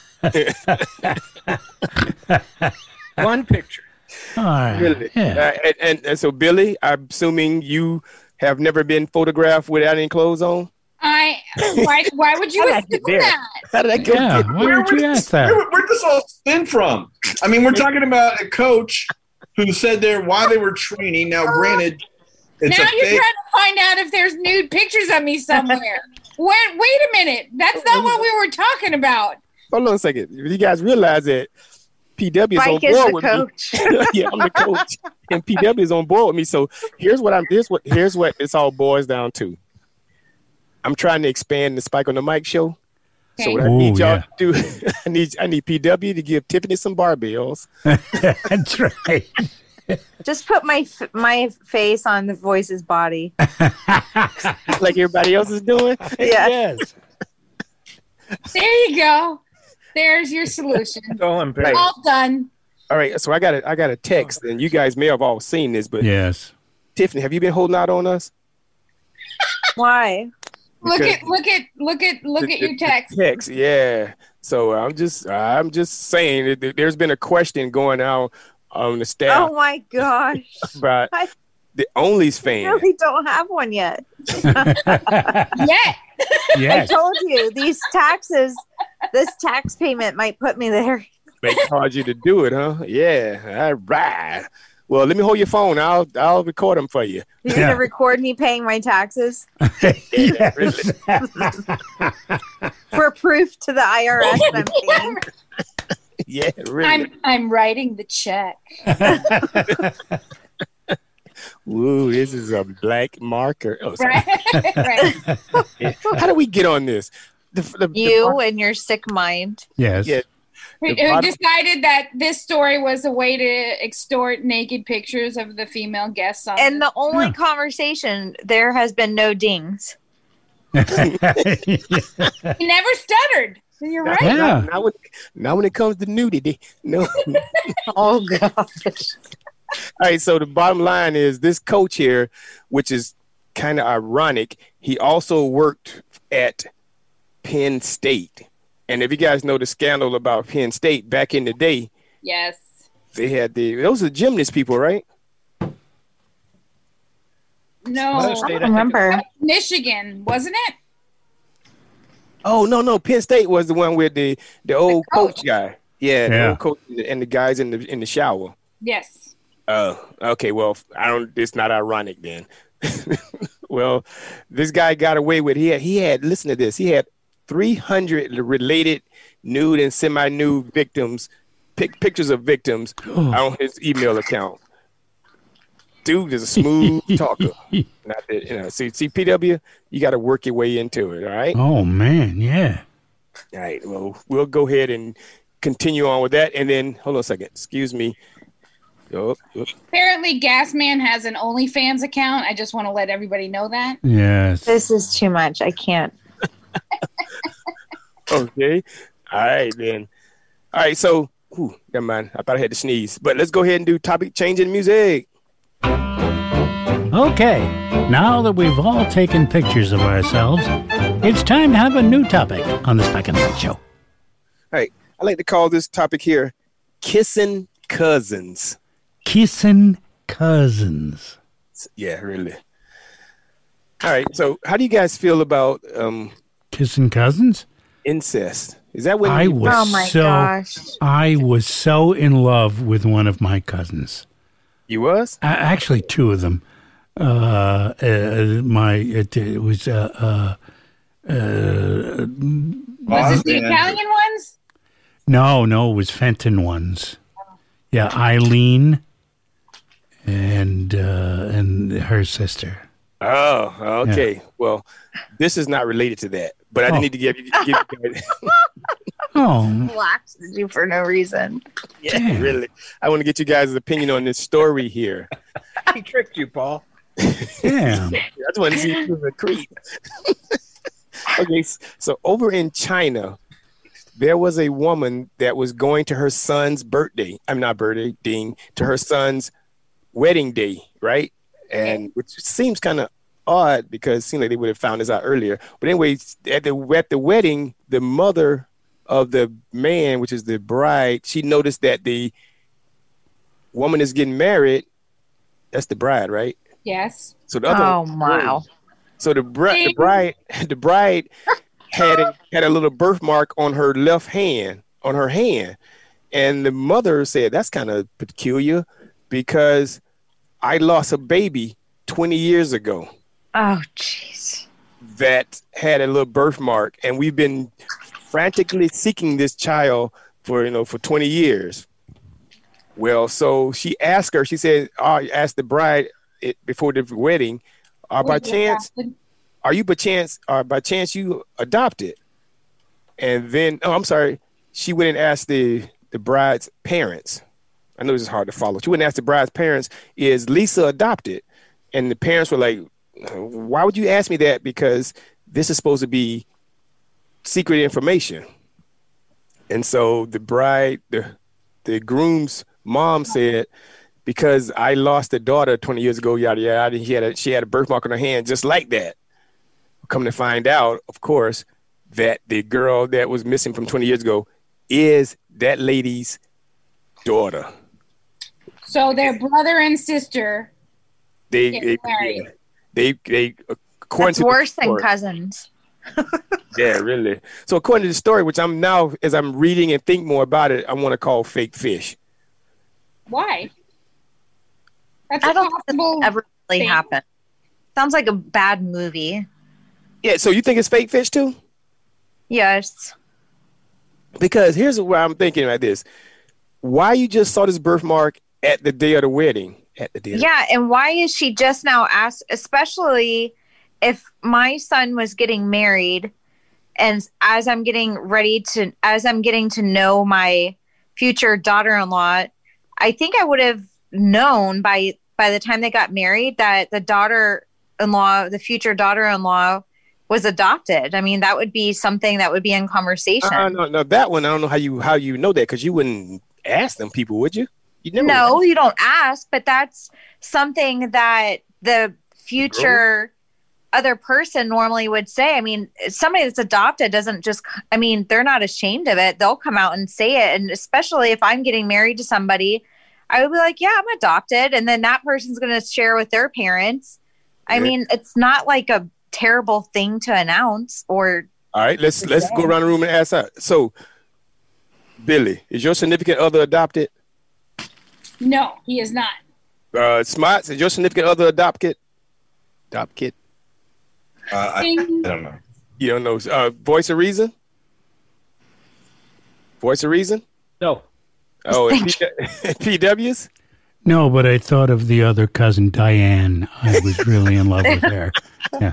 Speaker 4: One picture.
Speaker 3: All right.
Speaker 1: Really?
Speaker 3: Yeah.
Speaker 1: Uh, and, and, and so, Billy, I'm assuming you have never been photographed without any clothes on?
Speaker 5: I why why would you assume that?
Speaker 1: How did I go
Speaker 3: Yeah,
Speaker 1: get
Speaker 3: why
Speaker 1: there?
Speaker 3: would you ask that?
Speaker 7: Where, where'd this all spin from? I mean, we're talking about a coach who said there why they were training. Now, granted, it's
Speaker 5: now
Speaker 7: a
Speaker 5: you're
Speaker 7: fake.
Speaker 5: trying to find out if there's nude pictures of me somewhere. wait, wait a minute. That's not what we were talking about.
Speaker 1: Hold on a second. You guys realize that P W is
Speaker 6: Mike
Speaker 1: on
Speaker 6: is
Speaker 1: board
Speaker 6: the
Speaker 1: with
Speaker 6: coach.
Speaker 1: me. Yeah, I'm the coach, and P W is on board with me. So here's what I'm. Here's what. Here's what this all boils down to. I'm trying to expand the Spike on the Mic show. So what I
Speaker 3: Ooh,
Speaker 1: need y'all
Speaker 3: yeah.
Speaker 1: to do, I need I need P W to give Tiffany some barbells.
Speaker 3: That's right.
Speaker 6: Just put my f- my face on the voice's body.
Speaker 1: Like everybody else is doing.
Speaker 6: Yeah.
Speaker 3: Yes.
Speaker 5: There you go. There's your solution.
Speaker 4: So embarrassing.
Speaker 5: All done.
Speaker 1: All right. So I got a I got a text, and you guys may have all seen this, but
Speaker 3: Yes.
Speaker 1: Tiffany, have you been holding out on us?
Speaker 6: Why?
Speaker 5: Look
Speaker 1: Because-
Speaker 5: at look at look at look
Speaker 1: The-
Speaker 5: at your
Speaker 1: the-
Speaker 5: text.
Speaker 1: the text, yeah. So I'm just I'm just saying that there's been a question going out on the staff
Speaker 6: Oh my gosh.
Speaker 1: about
Speaker 6: I
Speaker 1: the Only's fan.
Speaker 6: really don't have one yet.
Speaker 5: Yeah.
Speaker 6: I
Speaker 3: Yes.
Speaker 6: told you these taxes, this tax payment might put me there.
Speaker 1: They called you to do it, huh? Yeah. All right. Well, let me hold your phone. I'll I'll record them for you.
Speaker 6: You're
Speaker 3: Yeah.
Speaker 6: gonna record me paying my taxes
Speaker 1: Yeah, really.
Speaker 6: for proof to the I R S that I'm paying.
Speaker 1: Yeah, really.
Speaker 5: I'm I'm writing the check.
Speaker 1: Ooh, this is a black marker. Oh, sorry.
Speaker 5: Right. right.
Speaker 1: Yeah. How do we get on this? The, the, the
Speaker 6: You
Speaker 1: mar-
Speaker 6: and your sick mind.
Speaker 3: Yes.
Speaker 1: yeah.
Speaker 5: Who
Speaker 1: The
Speaker 5: who
Speaker 1: bottom-
Speaker 5: decided that this story was a way to extort naked pictures of the female guests on
Speaker 6: And
Speaker 5: the-
Speaker 6: the only
Speaker 3: Yeah.
Speaker 6: conversation, there has been no dings.
Speaker 5: He never stuttered. You're
Speaker 1: Not,
Speaker 5: right.
Speaker 3: Yeah.
Speaker 1: not, not when, not when it comes to nudity. No.
Speaker 6: Oh gosh.
Speaker 1: All right, so the bottom line is this coach here, which is kind of ironic, he also worked at Penn State. And if you guys know the scandal about Penn State back in the day,
Speaker 5: Yes.
Speaker 1: they had the, those are gymnast people, right?
Speaker 5: No.
Speaker 4: Ohio
Speaker 6: I
Speaker 4: State,
Speaker 6: don't remember.
Speaker 5: Michigan, wasn't it?
Speaker 1: Oh, no, no. Penn State was the one with the, the old
Speaker 5: coach.
Speaker 1: coach. guy. Yeah, the
Speaker 3: Yeah.
Speaker 1: old coach and the guys in the in the shower.
Speaker 5: Yes.
Speaker 1: Oh, okay. Well, I don't. It's not ironic then. Well, this guy got away with. He had. He had. Listen to this. He had three hundred related nude and semi-nude victims, pic, pictures of victims
Speaker 3: Oh.
Speaker 1: on his email account. Dude is a smooth talker. Not that you know. See, see, P W, you got to work your way into it. All right.
Speaker 3: Oh man, yeah.
Speaker 1: All right. Well, we'll go ahead and continue on with that, and then hold on a second. Excuse me. Oh, oh.
Speaker 5: Apparently, Gasman has an OnlyFans account. I just want to let everybody know that.
Speaker 3: Yes.
Speaker 6: This is too much. I can't.
Speaker 1: Okay. All right, then. All right, so, ooh, never mind. I thought I had to sneeze. But let's go ahead and do topic changing music.
Speaker 3: Okay. Now that we've all taken pictures of ourselves, it's time to have a new topic on the Spike and Mike Show.
Speaker 1: All right. I like to call this topic here Kissing Cousins.
Speaker 3: Kissing cousins.
Speaker 1: Yeah, really. All right. So, how do you guys feel about um,
Speaker 3: Kissing cousins?
Speaker 1: incest? Is that when
Speaker 3: I
Speaker 1: you,
Speaker 3: was
Speaker 6: Oh my
Speaker 3: so
Speaker 6: gosh.
Speaker 3: I was so in love with one of my cousins.
Speaker 1: you was?
Speaker 3: A- Actually, two of them. Uh, uh, my it, it was uh, uh, uh,
Speaker 5: Was it the
Speaker 7: Bosman.
Speaker 5: Italian ones?
Speaker 3: no, no, it was Fenton ones. Yeah, Eileen and uh, and her sister.
Speaker 1: Oh, okay. Well, this is not related to that, but I
Speaker 3: Oh.
Speaker 1: need to give you, give you guys.
Speaker 3: Oh,
Speaker 6: Blacked you for no reason.
Speaker 1: Yeah,
Speaker 3: Damn.
Speaker 1: really. I want to get you guys' opinion on this story here.
Speaker 4: He tricked you, Paul.
Speaker 3: damn.
Speaker 1: I just want to see if you was a creep. Okay, s- so over in China, there was a woman that was going to her son's birthday. I'm not birthday, ding, to her son's wedding day, right? And which seems kind of odd because it seemed like they would have found this out earlier. But anyway, at the at the wedding, the mother of the man, which is the bride, she noticed that the woman is getting married. That's the bride, right?
Speaker 5: Yes.
Speaker 1: So the other
Speaker 6: Oh, wow.
Speaker 1: So the, br- the bride, the bride had a, had a little birthmark on her left hand, on her hand, and the mother said that's kind of peculiar because I lost a baby twenty years ago.
Speaker 6: Oh, jeez.
Speaker 1: That had a little birthmark, and we've been frantically seeking this child for you know for twenty years. Well, so she asked her. She said, "Oh, asked the bride it, before the wedding, uh, by chance, are you by chance, uh, by chance you adopted?" And then, oh, I'm sorry, she went and asked the the bride's parents. I know this is hard to follow. She went and asked the bride's parents, "Is Lisa adopted?" And the parents were like, "Why would you ask me that? Because this is supposed to be secret information." And so the bride, the the groom's mom said, "Because I lost a daughter twenty years ago, yada yada, and she had a, she had a birthmark on her hand just like that." Come to find out, of course, that the girl that was missing from twenty years ago is that lady's daughter.
Speaker 5: So their brother and sister
Speaker 1: They
Speaker 5: get
Speaker 1: they,
Speaker 5: married.
Speaker 1: yeah, they they according
Speaker 6: That's
Speaker 1: to the
Speaker 6: worse than
Speaker 1: story-
Speaker 6: cousins.
Speaker 1: Yeah, really. So according to the story, which I'm now, as I'm reading and think more about it, I want to call fake fish.
Speaker 5: Why? That's
Speaker 6: I
Speaker 5: a
Speaker 6: don't think
Speaker 5: possible
Speaker 6: that ever really
Speaker 5: thing.
Speaker 6: happened. Sounds like a bad movie.
Speaker 1: Yeah, so you think it's fake fish too?
Speaker 6: Yes.
Speaker 1: Because here's where I'm thinking about this. Why you just saw this birthmark at the day of the wedding? At the day of
Speaker 6: Yeah, and why is she just now asked, especially if my son was getting married and as I'm getting ready to, as I'm getting to know my future daughter-in-law, I think I would have known by, by the time they got married that the daughter-in-law, the future daughter-in-law was adopted. I mean, that would be something that would be in conversation.
Speaker 1: Uh, no, no, that one I don't know how you how you know that because you wouldn't ask them people, would you? You never
Speaker 6: No, you don't ask, but that's something that the future other person normally would say. I mean, somebody that's adopted doesn't just, I mean, they're not ashamed of it. They'll come out and say it. And especially if I'm getting married to somebody, I would be like, yeah, I'm adopted. And then that person's going to share with their parents. I
Speaker 1: Yeah.
Speaker 6: mean, it's not like a terrible thing to announce or.
Speaker 1: All right, let's let's go around the room and ask that. So, Billy, is your significant other adopted?
Speaker 5: No, he is not.
Speaker 1: Uh, Smarts, is your significant other adopted? Adopted?
Speaker 7: Uh, I, I don't know.
Speaker 1: You don't know. Uh, Voice of Reason? Voice of Reason?
Speaker 4: No.
Speaker 1: Oh, and P- P Ws?
Speaker 3: No, but I thought of the other cousin, Diane. I was really in love with her. Yeah.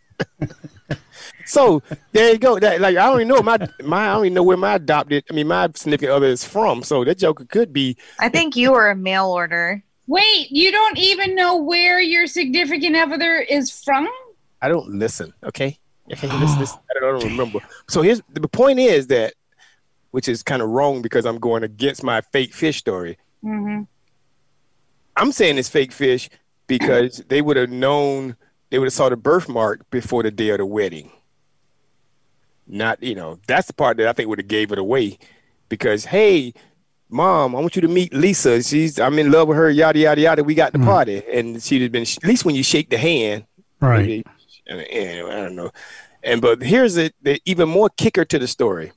Speaker 1: So there you go. That, like I don't even know my my I don't even know where my adopted. I mean, my significant other is from. So that joker could be.
Speaker 6: I think you were a mail order.
Speaker 5: Wait, you don't even know where your significant other is from?
Speaker 1: I don't listen. Okay. Okay. Listen, listen. I don't, I don't remember. So here's the point is that, which is kind of wrong because I'm going against my fake fish story.
Speaker 5: Mm-hmm.
Speaker 1: I'm saying it's fake fish because they would have known. They would have saw the birthmark before the day of the wedding. Not, you know, that's the part that I think would have gave it away because, hey, Mom, I want you to meet Lisa. She's, I'm in love with her, yada, yada, yada. We got the
Speaker 3: Mm.
Speaker 1: party. And she'd have been, at least when you shake the hand.
Speaker 3: Right.
Speaker 1: maybe- and, and, I don't know. And, but here's the, the even more kicker to the story.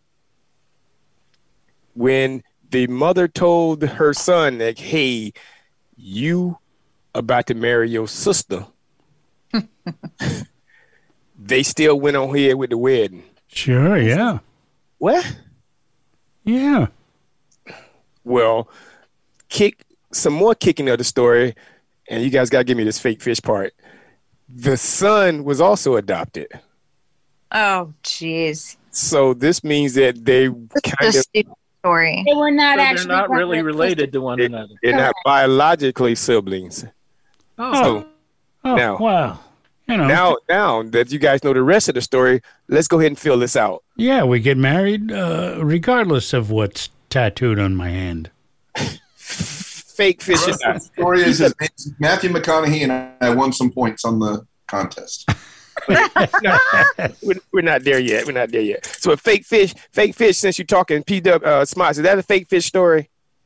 Speaker 1: When the mother told her son that, hey, you about to marry your sister, they still went on here with the wedding.
Speaker 3: Sure, yeah.
Speaker 1: What?
Speaker 3: Yeah.
Speaker 1: Well, kick some more kicking of the story, and you guys got to give me this fake fish part. The son was also adopted.
Speaker 6: Oh, jeez.
Speaker 1: So this means that they kind
Speaker 6: Just
Speaker 1: of
Speaker 6: stupid story.
Speaker 5: They were not
Speaker 4: So they're
Speaker 5: actually
Speaker 4: not really
Speaker 5: brother-
Speaker 4: related to one another.
Speaker 1: they're not biologically siblings.
Speaker 4: Oh,
Speaker 1: So
Speaker 3: Oh,
Speaker 1: Now-
Speaker 3: wow. You know,
Speaker 1: now, now that you guys know the rest of the story, let's go ahead and fill this out.
Speaker 3: yeah, we get married uh, regardless of what's tattooed on my hand.
Speaker 1: Fake fish.
Speaker 7: The story is, is Matthew McConaughey and I won some points on the contest.
Speaker 1: No, we're, we're not there yet. We're not there yet. So a fake fish, fake fish. Since you're talking P W uh, Smarts, is that a fake fish story?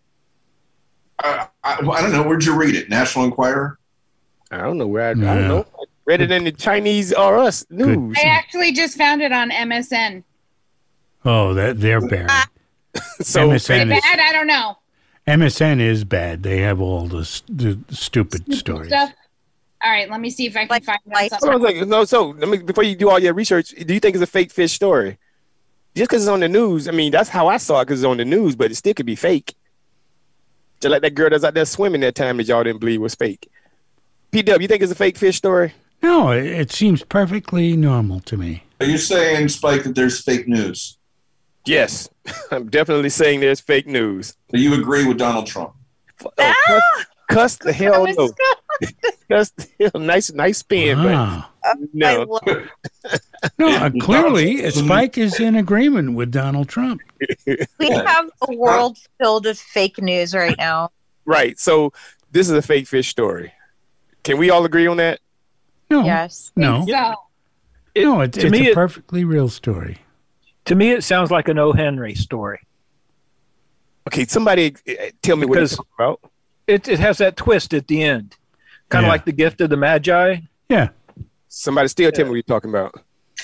Speaker 7: I, I, I don't know. Where'd you read it? National Enquirer?
Speaker 1: I don't know where. I,
Speaker 3: Yeah.
Speaker 1: I don't know. I read it in the Chinese R Us news.
Speaker 5: I actually just found it on M S N.
Speaker 3: Oh, that they're buried.
Speaker 1: So
Speaker 3: M S
Speaker 5: Is it
Speaker 3: N is,
Speaker 5: bad? I don't know.
Speaker 3: M S N is bad. They have all the, s- the stupid stories.
Speaker 5: Stuff. All right, let me see if I can
Speaker 6: Like-
Speaker 5: find
Speaker 6: like-
Speaker 5: out
Speaker 1: Hold on
Speaker 5: something.
Speaker 1: a second. No, so let me before you do all your research, do you think it's a fake fish story? Just because it's on the news, I mean, that's how I saw it because it's on the news, but it still could be fake. Just like that girl that's out there swimming that time that y'all didn't believe was fake. P W, you think it's a fake fish story?
Speaker 3: No, it, it seems perfectly normal to me.
Speaker 7: Are you saying, Spike, that there's fake news?
Speaker 1: Yes, I'm definitely saying there's fake news.
Speaker 7: Do you agree with Donald Trump?
Speaker 1: Oh, cuss, cuss the hell no. Cuss the hell. Nice, nice spin,
Speaker 3: Wow.
Speaker 1: but no.
Speaker 6: I love-
Speaker 3: No, uh, clearly Spike is in agreement with Donald Trump.
Speaker 6: we have a world filled with fake news right now.
Speaker 1: Right. So this is a fake fish story. Can we all agree on that?
Speaker 3: No,
Speaker 6: Yes.
Speaker 3: no,
Speaker 5: So,
Speaker 4: It-
Speaker 3: no. It's,
Speaker 4: to
Speaker 3: it's
Speaker 4: me,
Speaker 3: a
Speaker 4: it,
Speaker 3: perfectly real story.
Speaker 4: to me, it sounds like an O. Henry story.
Speaker 1: Okay, somebody uh, tell me what
Speaker 4: Because-
Speaker 1: it's about.
Speaker 4: It it has that twist at the end, kind of
Speaker 3: Yeah.
Speaker 4: like the gift of the Magi.
Speaker 3: Yeah.
Speaker 1: Somebody still tell me what you're talking about.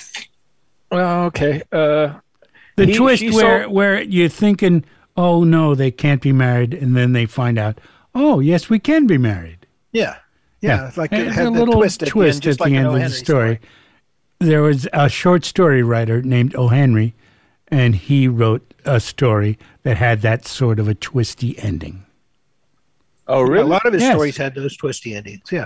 Speaker 4: Well, okay. Uh,
Speaker 3: The
Speaker 4: He-
Speaker 3: twist
Speaker 4: she
Speaker 3: where
Speaker 4: saw-
Speaker 3: where you're thinking, oh no, they can't be married, and then they find out, oh yes, we can be married.
Speaker 12: Yeah. Yeah. It's like it
Speaker 3: It's
Speaker 12: had
Speaker 3: a
Speaker 12: the
Speaker 3: little
Speaker 12: twist at the end, just
Speaker 3: at
Speaker 12: like
Speaker 3: the
Speaker 12: an
Speaker 3: end
Speaker 12: O.
Speaker 3: of the
Speaker 12: Henry
Speaker 3: story. There was a short story writer named O. Henry, and he wrote a story that had that sort of a twisty ending.
Speaker 1: Oh,
Speaker 12: Yeah,
Speaker 1: really?
Speaker 12: a lot of his
Speaker 3: Yes.
Speaker 12: stories had those twisty endings. Yeah.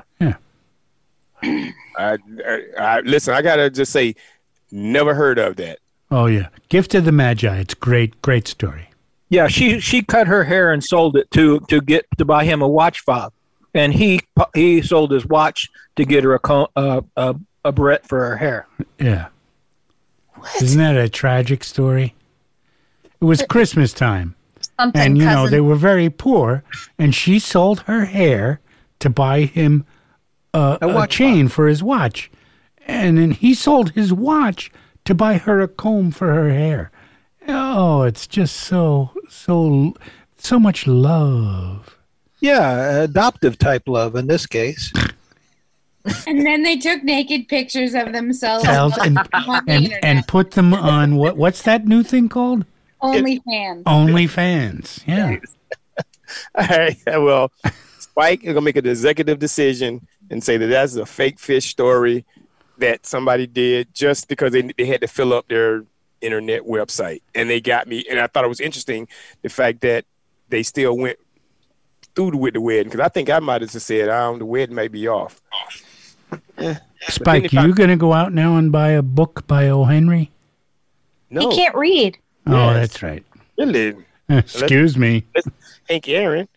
Speaker 1: I, I, I, listen, I gotta just say, never heard of that.
Speaker 3: Oh yeah, Gift of the Magi. It's great, great story.
Speaker 4: yeah, she she cut her hair and sold it to to get to buy him a watch fob, and he he sold his watch to get her a co- uh, a a barrette for her hair.
Speaker 3: Yeah. Isn't that a tragic story? It was Christmas time.
Speaker 6: Something,
Speaker 3: And, you know,
Speaker 6: cousin.
Speaker 3: they were very poor, and she sold her hair to buy him a,
Speaker 12: A
Speaker 3: a,
Speaker 12: watch
Speaker 3: chain for his watch. And then he sold his watch to buy her a comb for her hair. Oh, it's just so, so, so much love.
Speaker 12: Yeah. Adoptive type love in this case.
Speaker 5: and then they took naked pictures of themselves
Speaker 3: Tells- and,
Speaker 5: on the
Speaker 3: and,
Speaker 5: internet.
Speaker 3: and put them on, what? what's that new thing called?
Speaker 5: OnlyFans.
Speaker 3: OnlyFans. Yeah.
Speaker 1: All right. Well, Spike is gonna make an executive decision and say that that's a fake fish story that somebody did just because they they had to fill up their internet website, and they got me. And I thought it was interesting the fact that they still went through with the wedding because I think I might have just said, "Um, the wedding may be off." Eh.
Speaker 3: Spike,
Speaker 1: if I-
Speaker 3: you going to go out now and buy a book by O. Henry?
Speaker 1: No,
Speaker 6: He can't read.
Speaker 3: Oh,
Speaker 1: Yes.
Speaker 3: that's right.
Speaker 1: really.
Speaker 3: Excuse me.
Speaker 1: Hank Aaron.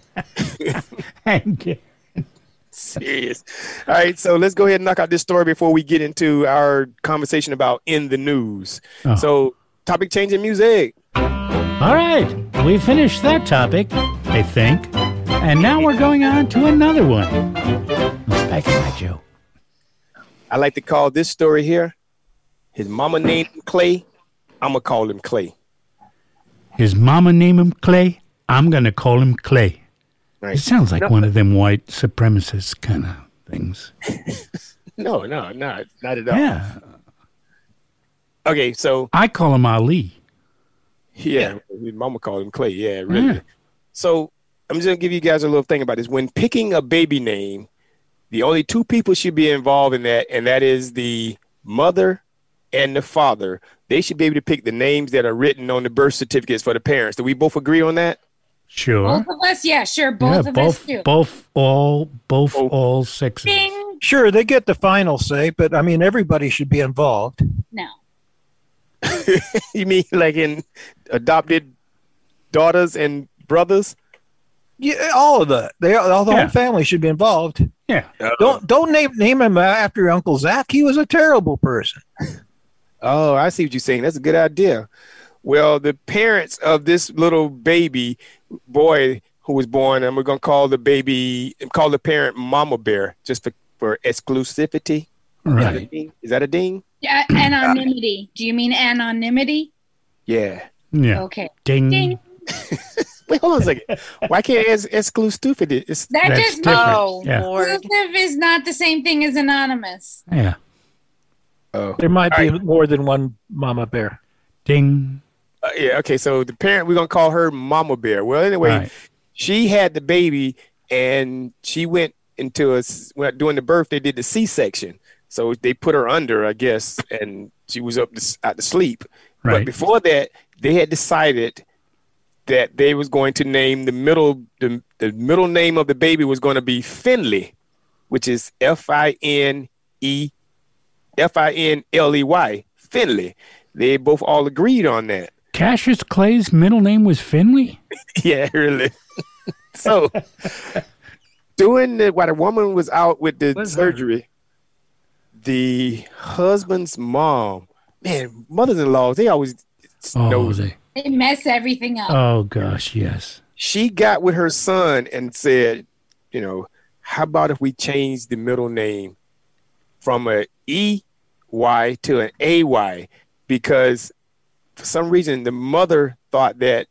Speaker 3: Thank you.
Speaker 1: Serious. All right, so let's go ahead and knock out this story before we get into our conversation about in the news.
Speaker 3: Oh.
Speaker 1: So, topic changing music.
Speaker 3: All right, we finished that topic, I think. And now we're going on to another one. Spike and my Joe.
Speaker 1: I like to call this story here. His mama named him Clay. I'm gonna call him Clay.
Speaker 3: His mama named him Clay. I'm going to call him Clay.
Speaker 1: Right.
Speaker 3: It sounds like
Speaker 1: No.
Speaker 3: one of them white supremacist kind of things.
Speaker 1: No, no, no, not at all.
Speaker 3: Yeah.
Speaker 1: Okay, so
Speaker 3: I call him Ali.
Speaker 1: yeah, his mama called him Clay. Yeah, really.
Speaker 3: Yeah.
Speaker 1: So I'm just gonna give you guys a little thing about this. When picking a baby name, the only two people should be involved in that, and that is the mother and the father. They should be able to pick the names that are written on the birth certificates for the parents. Do we both agree on that?
Speaker 3: Sure.
Speaker 5: Both of us, yeah, sure. Both
Speaker 3: yeah,
Speaker 5: of
Speaker 3: both,
Speaker 5: us do.
Speaker 3: both, all, both,
Speaker 1: Oh.
Speaker 3: all six. of us.
Speaker 5: Ding.
Speaker 12: Sure, they get the final say, but I mean, everybody should be involved.
Speaker 5: No.
Speaker 1: You mean like in adopted daughters and brothers?
Speaker 12: Yeah, all of that. They all the
Speaker 3: Yeah.
Speaker 12: whole family should be involved.
Speaker 3: Yeah.
Speaker 12: Don't don't name name him after your Uncle Zach. He was a terrible person.
Speaker 1: Oh, I see what you're saying. That's a good idea. Well, the parents of this little baby boy who was born, and we're gonna call the baby, call the parent Mama Bear, just for for exclusivity.
Speaker 3: Right.
Speaker 1: Is that a ding?
Speaker 5: Yeah, anonymity. Do you mean anonymity?
Speaker 1: Yeah.
Speaker 3: Yeah.
Speaker 5: Okay.
Speaker 3: Ding.
Speaker 5: Ding.
Speaker 1: Wait, hold on a second. Why can't it as exclusivity? It's
Speaker 5: That
Speaker 3: That's
Speaker 5: just
Speaker 3: different.
Speaker 6: Oh,
Speaker 3: Yeah.
Speaker 6: Lord.
Speaker 5: exclusive is not the same thing as anonymous.
Speaker 3: Yeah.
Speaker 1: oh.
Speaker 4: There might
Speaker 1: All
Speaker 4: be
Speaker 1: right.
Speaker 4: more than one mama bear.
Speaker 3: Ding.
Speaker 1: Uh, yeah. Okay. So the parent, we're gonna call her Mama Bear. Well, anyway,
Speaker 3: Right.
Speaker 1: she had the baby, and she went into a s- when during the birth. They did the C-section, so they put her under, I guess, and she was up to, s- out to sleep. But
Speaker 3: Right.
Speaker 1: before that, they had decided that they was going to name the middle the, the middle name of the baby was going to be Finley, which is F I N E F I N L E Y, Finley. They both all agreed on that.
Speaker 3: Cassius Clay's middle name was Finley?
Speaker 1: Yeah, really. So doing the while the woman was out with the
Speaker 3: What's
Speaker 1: surgery, the husband's mom, man, mothers-in-laws, they always
Speaker 3: Oh,
Speaker 1: know.
Speaker 3: they,
Speaker 5: They mess everything up.
Speaker 3: oh gosh, yes.
Speaker 1: She got with her son and said, you know, how about if we change the middle name from a E Y to an A Y? Because for some reason the mother thought that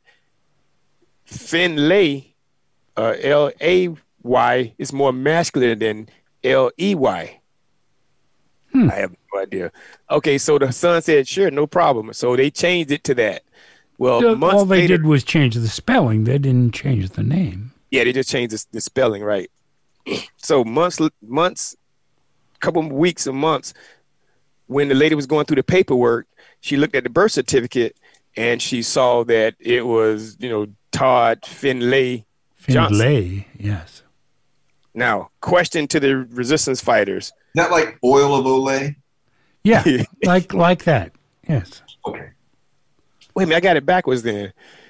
Speaker 1: Finlay, uh, L A Y, is more masculine than L E Y.
Speaker 3: Hmm.
Speaker 1: I have no idea. Okay, so the son said, sure, no problem. So they changed it to that. Well,
Speaker 3: The-
Speaker 1: months
Speaker 3: all they
Speaker 1: later,
Speaker 3: did was change the spelling. They didn't change the name.
Speaker 1: yeah, they just changed the, the spelling, right? So months, months, couple of weeks or months, when the lady was going through the paperwork, she looked at the birth certificate and she saw that it was, you know, Todd Finlay Johnson.
Speaker 3: Finlay, yes.
Speaker 1: Now, question to the resistance fighters.
Speaker 7: Is that like oil of Olay?
Speaker 3: Yeah, like like that. Yes.
Speaker 7: Okay.
Speaker 1: Wait a minute, I got it backwards then.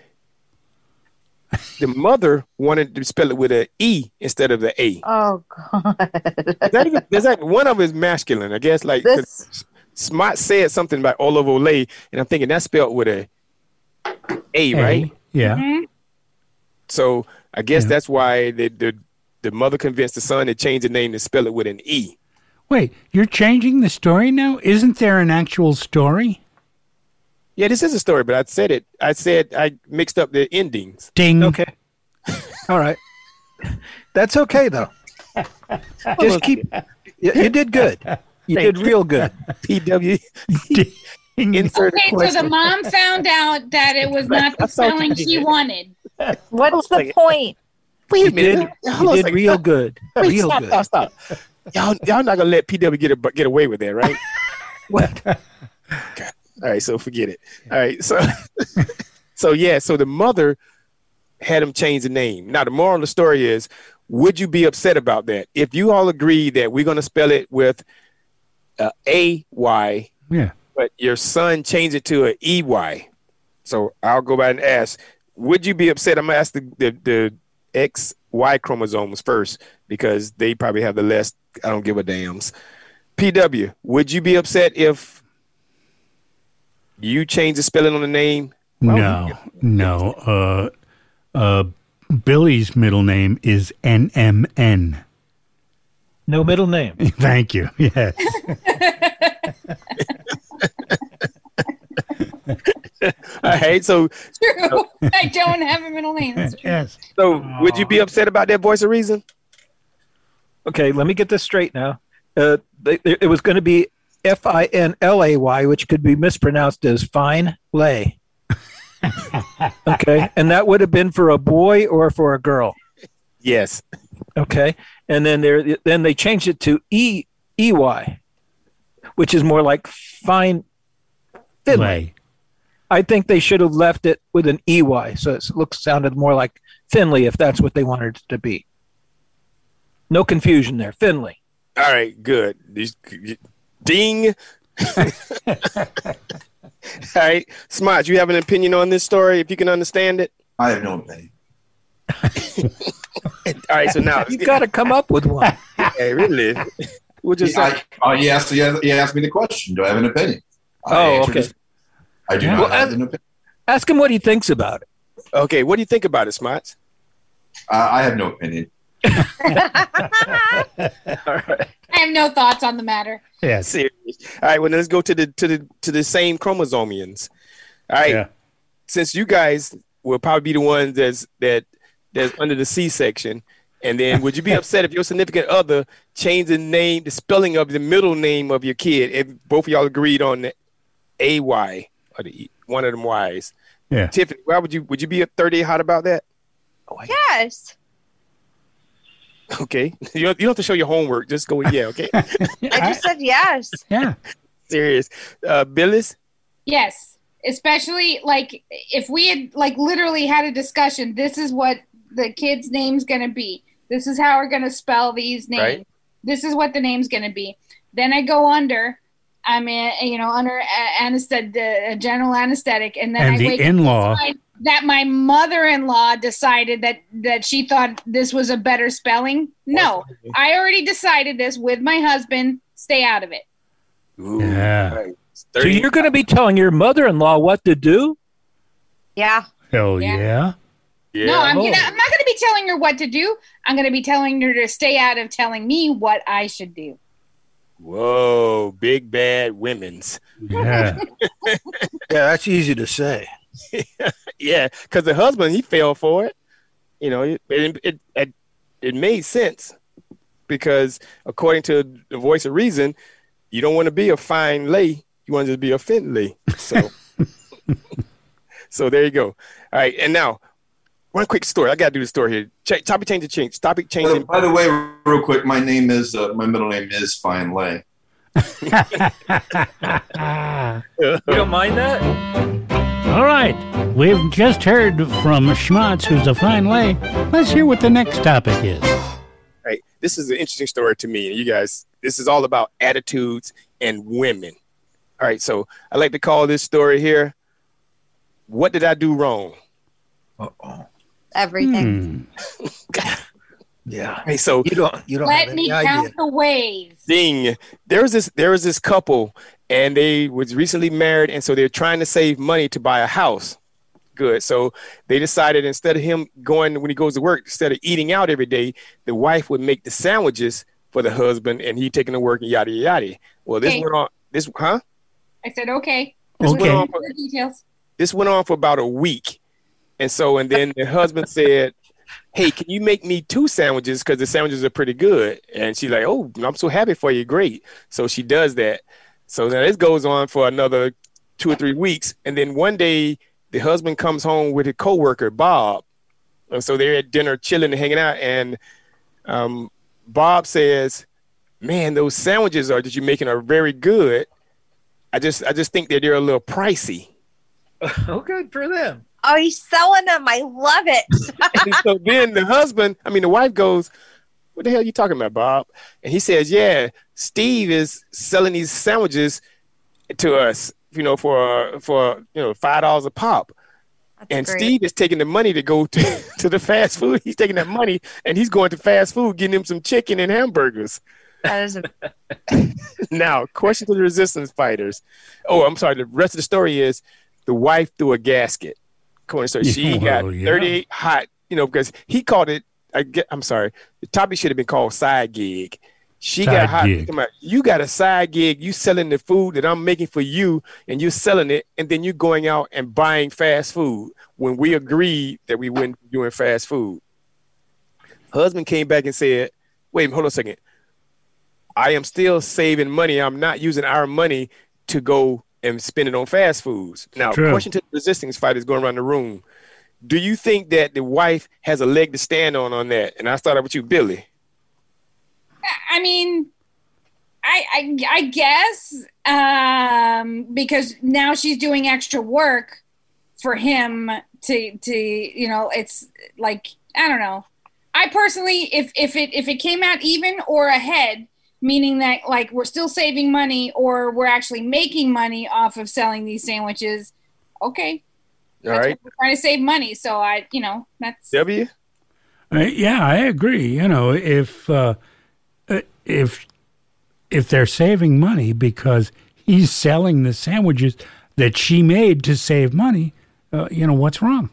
Speaker 1: The mother wanted to spell it with an E instead of the A.
Speaker 6: Oh, God.
Speaker 1: Is that, even, is that one of them is masculine? I guess like 'cause
Speaker 6: This,
Speaker 1: Smart said something about Olive Olay, and I'm thinking that's spelled with a A, right?
Speaker 3: A, yeah.
Speaker 5: Mhm.
Speaker 1: So I guess
Speaker 3: Yeah.
Speaker 1: that's why the, the the mother convinced the son to change the name to spell it with an E.
Speaker 3: Wait, you're changing the story now? Isn't there an actual story?
Speaker 1: Yeah, this is a story, but I said it. I said I mixed up the endings.
Speaker 3: Ding.
Speaker 4: Okay. All right. That's okay, though. Just keep. You, you did good. You did real good.
Speaker 1: P W.
Speaker 3: Ding.
Speaker 1: Insert a
Speaker 5: Okay, so
Speaker 1: question.
Speaker 5: the mom found out that it was not the
Speaker 1: I thought you
Speaker 5: spelling she
Speaker 1: did.
Speaker 5: wanted.
Speaker 6: what's the
Speaker 1: like-
Speaker 6: point?
Speaker 1: Wait
Speaker 4: You
Speaker 1: a minute.
Speaker 4: did,
Speaker 1: Hold
Speaker 4: you
Speaker 1: on a
Speaker 4: did
Speaker 1: second.
Speaker 4: real good.
Speaker 1: Wait,
Speaker 4: Real
Speaker 1: stop,
Speaker 4: good.
Speaker 1: stop, stop. Y'all, y'all not gonna let P W get a, get away with that, right?
Speaker 4: What?
Speaker 1: All right, so forget it. All right, so so yeah, so the mother had him change the name. Now the moral of the story is, would you be upset about that if you all agree that we're gonna spell it with uh, A Y,
Speaker 3: Yeah.
Speaker 1: but your son changed it to a E Y? So I'll go back and ask, would you be upset? I'm gonna ask the the, the X Y chromosomes first because they probably have the less. I don't give a damns. P W, would you be upset if you change the spelling on the name?
Speaker 3: No, no. Uh, uh, Billy's middle name is N M N.
Speaker 4: No middle name.
Speaker 3: Thank you. Yes.
Speaker 1: All right, so
Speaker 5: True. I don't have a middle name. That's true.
Speaker 3: Yes.
Speaker 1: so would you be upset about that voice of reason?
Speaker 4: Okay, let me get this straight now. Uh, they, it was going to be F I N L A Y, which could be mispronounced as fine lay. Okay, and that would have been for a boy or for a girl.
Speaker 1: Yes.
Speaker 4: Okay, and then there, then they changed it to E E Y, which is more like fine Finlay.
Speaker 3: Lay.
Speaker 4: I think they should have left it with an E Y, so it looks sounded more like Finley if that's what they wanted it to be. No confusion there, Finley.
Speaker 1: All right, good. These- Ding. All right, Smart, you have an opinion on this story if you can understand it?
Speaker 7: I have no opinion.
Speaker 1: All right, so now
Speaker 4: You got to come up with one.
Speaker 1: Hey, really? We'll just
Speaker 7: I, I, he, asked, he, asked, he asked me the question, do I have an opinion? I
Speaker 4: Oh,
Speaker 7: answered
Speaker 4: okay.
Speaker 7: his- I do
Speaker 3: Yeah.
Speaker 7: not
Speaker 4: Well,
Speaker 7: have
Speaker 4: as-
Speaker 7: an opinion.
Speaker 4: Ask him what he thinks about it.
Speaker 1: okay. What do you think about it, Smarts?
Speaker 7: Uh, I have no opinion.
Speaker 4: All right.
Speaker 5: I have no thoughts on the matter.
Speaker 3: Yeah.
Speaker 1: Serious. All right, well, let's go to the to the to the same chromosomians. All right.
Speaker 3: Yeah.
Speaker 1: Since you guys will probably be the ones that's that that's under the C section, and then would you be upset if your significant other changed the name, the spelling of the middle name of your kid, if both of y'all agreed on the A Y or the E, one of them Y's?
Speaker 3: Yeah.
Speaker 1: Tiffany, why would you would you be a thirty hot about that?
Speaker 6: Yes.
Speaker 1: Okay. You don't, you don't have to show your homework. Just go with yeah, okay?
Speaker 6: I just said yes.
Speaker 3: Yeah.
Speaker 1: Serious. Uh, Billis?
Speaker 5: Yes, especially like if we had like literally had a discussion. This is what the kid's name's gonna be. This is how we're gonna spell these names.
Speaker 1: Right.
Speaker 5: This is what the name's gonna be. Then I go under. I'm in, you know, under anesthetic, uh, general anesthetic, and then
Speaker 3: And
Speaker 5: I
Speaker 3: the
Speaker 5: wake
Speaker 3: in-law-
Speaker 5: up and find that my mother-in-law decided that that she thought this was a better spelling. No, I already decided this with my husband. Stay out of it.
Speaker 1: Ooh,
Speaker 3: Yeah.
Speaker 1: right.
Speaker 4: So you're going to be telling your mother-in-law what to do?
Speaker 6: Yeah.
Speaker 3: Hell
Speaker 5: Yeah.
Speaker 3: yeah.
Speaker 1: Yeah.
Speaker 5: No, I'm
Speaker 4: Oh.
Speaker 5: gonna, I'm not going to be telling her what to do. I'm going to be telling her to stay out of telling me what I should do.
Speaker 1: Whoa, big bad women's.
Speaker 3: Yeah.
Speaker 12: Yeah, that's easy to say.
Speaker 1: Yeah, because the husband, he fell for it. You know, it, it it it it made sense because according to the voice of reason, you don't want to be a fine lay. You want to just be a fin lay. So, so there you go. All right, and now one quick story. I got to do the story here. Ch- topic change the change. Topic change.
Speaker 7: By the, by the way, real quick, my name is uh, my middle name is Fine Lay.
Speaker 4: You don't mind that?
Speaker 3: All right. We've just heard from Schmatz, who's a fine lay. Let's hear what the next topic is.
Speaker 1: Right. This is an interesting story to me. And you guys, this is all about attitudes and women. All right. So I like to call this story here, What Did I Do Wrong?
Speaker 12: Uh-oh.
Speaker 6: Everything.
Speaker 3: Hmm.
Speaker 12: Yeah.
Speaker 1: Hey, so
Speaker 12: You don't. You don't
Speaker 5: Let
Speaker 12: have
Speaker 5: me
Speaker 12: any
Speaker 5: count
Speaker 12: idea.
Speaker 5: the ways.
Speaker 1: Ding. There was this there was this couple and they was recently married, and so they're trying to save money to buy a house. Good. So they decided instead of him going when he goes to work, instead of eating out every day, the wife would make the sandwiches for the husband and he taking to work and yada yada. Well, this
Speaker 5: Okay.
Speaker 1: went on this huh?
Speaker 5: I said, okay.
Speaker 1: This
Speaker 3: Okay.
Speaker 1: went on for,
Speaker 5: The details.
Speaker 1: this went on for about a week. And so and then the husband said, hey, can you make me two sandwiches? Because the sandwiches are pretty good. And she's like, oh, I'm so happy for you. Great. So she does that. So now this goes on for another two or three weeks. And then one day the husband comes home with his coworker, Bob. And so they're at dinner chilling and hanging out. And um, Bob says, man, those sandwiches are that you're making are very good. I just I just think that they're a little pricey.
Speaker 4: Oh, good for them.
Speaker 6: Oh, he's selling them. I love it.
Speaker 1: And so then the husband, I mean, the wife goes, what the hell are you talking about, Bob? And he says, yeah, Steve is selling these sandwiches to us, you know, for, for you know, five dollars a pop.
Speaker 6: That's
Speaker 1: And
Speaker 6: great.
Speaker 1: Steve is taking the money to go to, to the fast food. He's taking that money and he's going to fast food, getting him some chicken and hamburgers.
Speaker 6: That is a,
Speaker 1: Now, question to the resistance fighters. Oh, I'm sorry. The rest of the story is the wife threw a gasket. According to she
Speaker 3: Well,
Speaker 1: got
Speaker 3: yeah.
Speaker 1: thirty-eight hot, you know, because he called it. I get. I'm sorry. The topic should have been called side gig. She
Speaker 3: Side
Speaker 1: got hot.
Speaker 3: gig.
Speaker 1: Come on, you got a side gig. You selling the food that I'm making for you, and you're selling it, and then you're going out and buying fast food when we agreed that we wouldn't be doing fast food. Husband came back and said, "Wait, hold on a second. I am still saving money. I'm not using our money to go and spend it on fast foods." Now,
Speaker 3: True.
Speaker 1: question to the resistance fighters going around the room. Do you think that the wife has a leg to stand on on that? And I started with you, Billy.
Speaker 5: I mean, I, I, I guess um, because now she's doing extra work for him to, to, you know, it's like, I don't know. I personally, if, if it, if it came out even or ahead, meaning that like we're still saving money or we're actually making money off of selling these sandwiches, okay.
Speaker 1: All
Speaker 5: That's
Speaker 1: right.
Speaker 5: what we're trying to save money. So I, you know, that's,
Speaker 1: W?
Speaker 3: Uh, yeah, I agree. You know, if uh, uh, if if they're saving money because he's selling the sandwiches that she made to save money, uh, you know, what's wrong?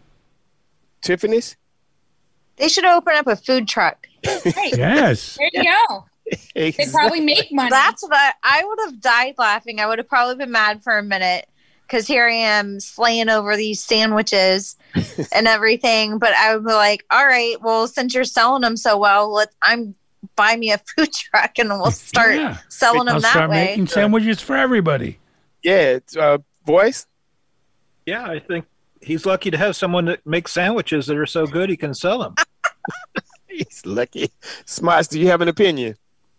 Speaker 1: Tiffany's?
Speaker 6: they should open up a food truck.
Speaker 5: hey,
Speaker 3: Yes.
Speaker 5: there you go. They probably make money.
Speaker 6: That's what I, I would have died laughing. I would have probably been mad for a minute because here I am slaying over these sandwiches and everything. But I would be like, all right, well, since you're selling them so well, let's I'm buy me a food truck and we'll start
Speaker 3: Yeah.
Speaker 6: selling them
Speaker 3: I'll
Speaker 6: that
Speaker 3: start
Speaker 6: way.
Speaker 3: making sandwiches for everybody.
Speaker 1: Yeah, it's, uh, voice.
Speaker 4: Yeah, I think he's lucky to have someone that makes sandwiches that are so good he can sell them.
Speaker 1: He's lucky. Smarts, do you have an opinion?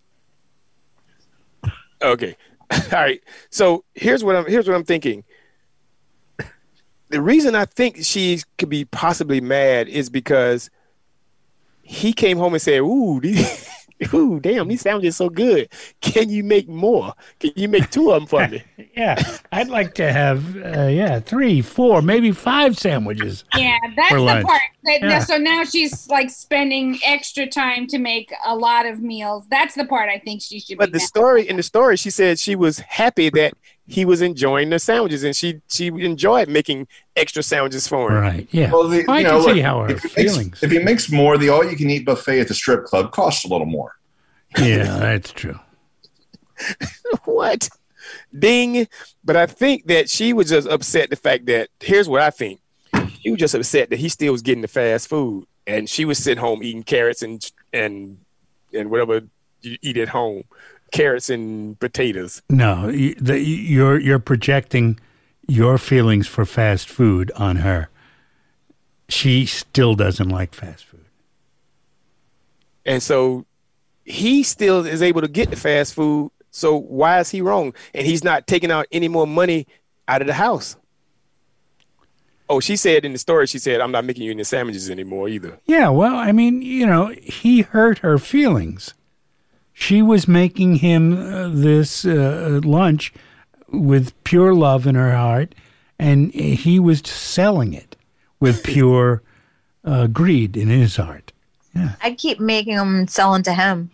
Speaker 1: Okay. All right. So here's what I'm here's what I'm thinking. The reason I think she could be possibly mad is because he came home and said, "Ooh, these, ooh, damn, these sandwiches so good. Can you make more? Can you make two of them for me?"
Speaker 3: Yeah, I'd like to have, uh, yeah, three, four, maybe five sandwiches.
Speaker 5: Yeah, that's
Speaker 3: for
Speaker 5: the
Speaker 3: lunch.
Speaker 5: part. That,
Speaker 3: Yeah.
Speaker 5: So now she's like spending extra time to make a lot of meals. That's the part I think she should
Speaker 1: But
Speaker 5: be
Speaker 1: the
Speaker 5: mad.
Speaker 1: story in the story, she said she was happy that he was enjoying the sandwiches, and she she enjoyed making extra sandwiches for him.
Speaker 3: Right. Yeah.
Speaker 7: Well, the,
Speaker 3: I
Speaker 7: you
Speaker 3: can
Speaker 7: know,
Speaker 3: see
Speaker 7: look,
Speaker 3: how her
Speaker 7: if he makes-
Speaker 3: feelings.
Speaker 7: if he makes more, the all-you-can-eat buffet at the strip club costs a little more.
Speaker 3: Yeah, that's true.
Speaker 1: What? Ding. But I think that she was just upset the fact that, here's what I think. She was just upset that he still was getting the fast food. And she was sitting home eating carrots and and and whatever you eat at home. Carrots and potatoes.
Speaker 3: No, you, the, you're you're projecting your feelings for fast food on her. She still doesn't like fast food.
Speaker 1: And so he still is able to get the fast food. So why is he wrong? And he's not taking out any more money out of the house. Oh, she said in the story, she said, "I'm not making you any sandwiches anymore either."
Speaker 3: Yeah, well, I mean, you know, he hurt her feelings. She was making him uh, this uh, lunch with pure love in her heart, and he was selling it with pure uh, greed in his heart.
Speaker 6: I'd keep making them and selling to him.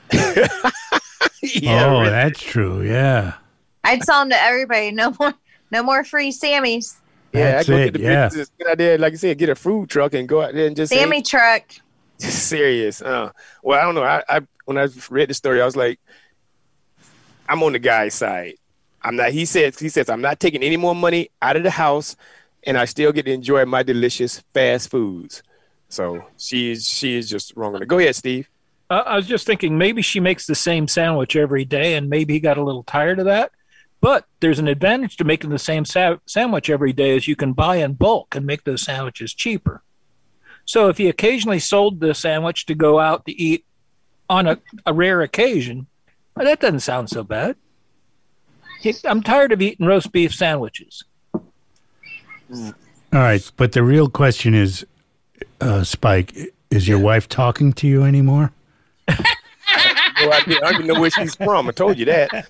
Speaker 1: Yeah,
Speaker 3: oh,
Speaker 1: really.
Speaker 3: that's true. Yeah.
Speaker 6: I'd sell them to everybody. No more, no more free Sammys.
Speaker 1: Yeah,
Speaker 3: That's
Speaker 1: I go
Speaker 3: it,
Speaker 1: get the
Speaker 3: yeah.
Speaker 1: business. Good idea. Like I said, get a food truck and go out there and just say,
Speaker 6: Sammy truck.
Speaker 1: serious. Uh, well, I don't know. I, I when I read the story, I was like, I'm on the guy's side. I'm not. He says he says I'm not taking any more money out of the house, and I still get to enjoy my delicious fast foods. So she is she is just wrong on it. Go ahead, Steve.
Speaker 4: Uh, I was just thinking maybe she makes the same sandwich every day, and maybe he got a little tired of that. But there's an advantage to making the same sa- sandwich every day is you can buy in bulk and make those sandwiches cheaper. So if he occasionally sold the sandwich to go out to eat on a, a rare occasion, well, that doesn't sound so bad. He, I'm tired of eating roast beef sandwiches.
Speaker 3: All right, but the real question is, uh, Spike, is your wife talking to you anymore?
Speaker 1: No idea. I don't even know where she's from. I told you that.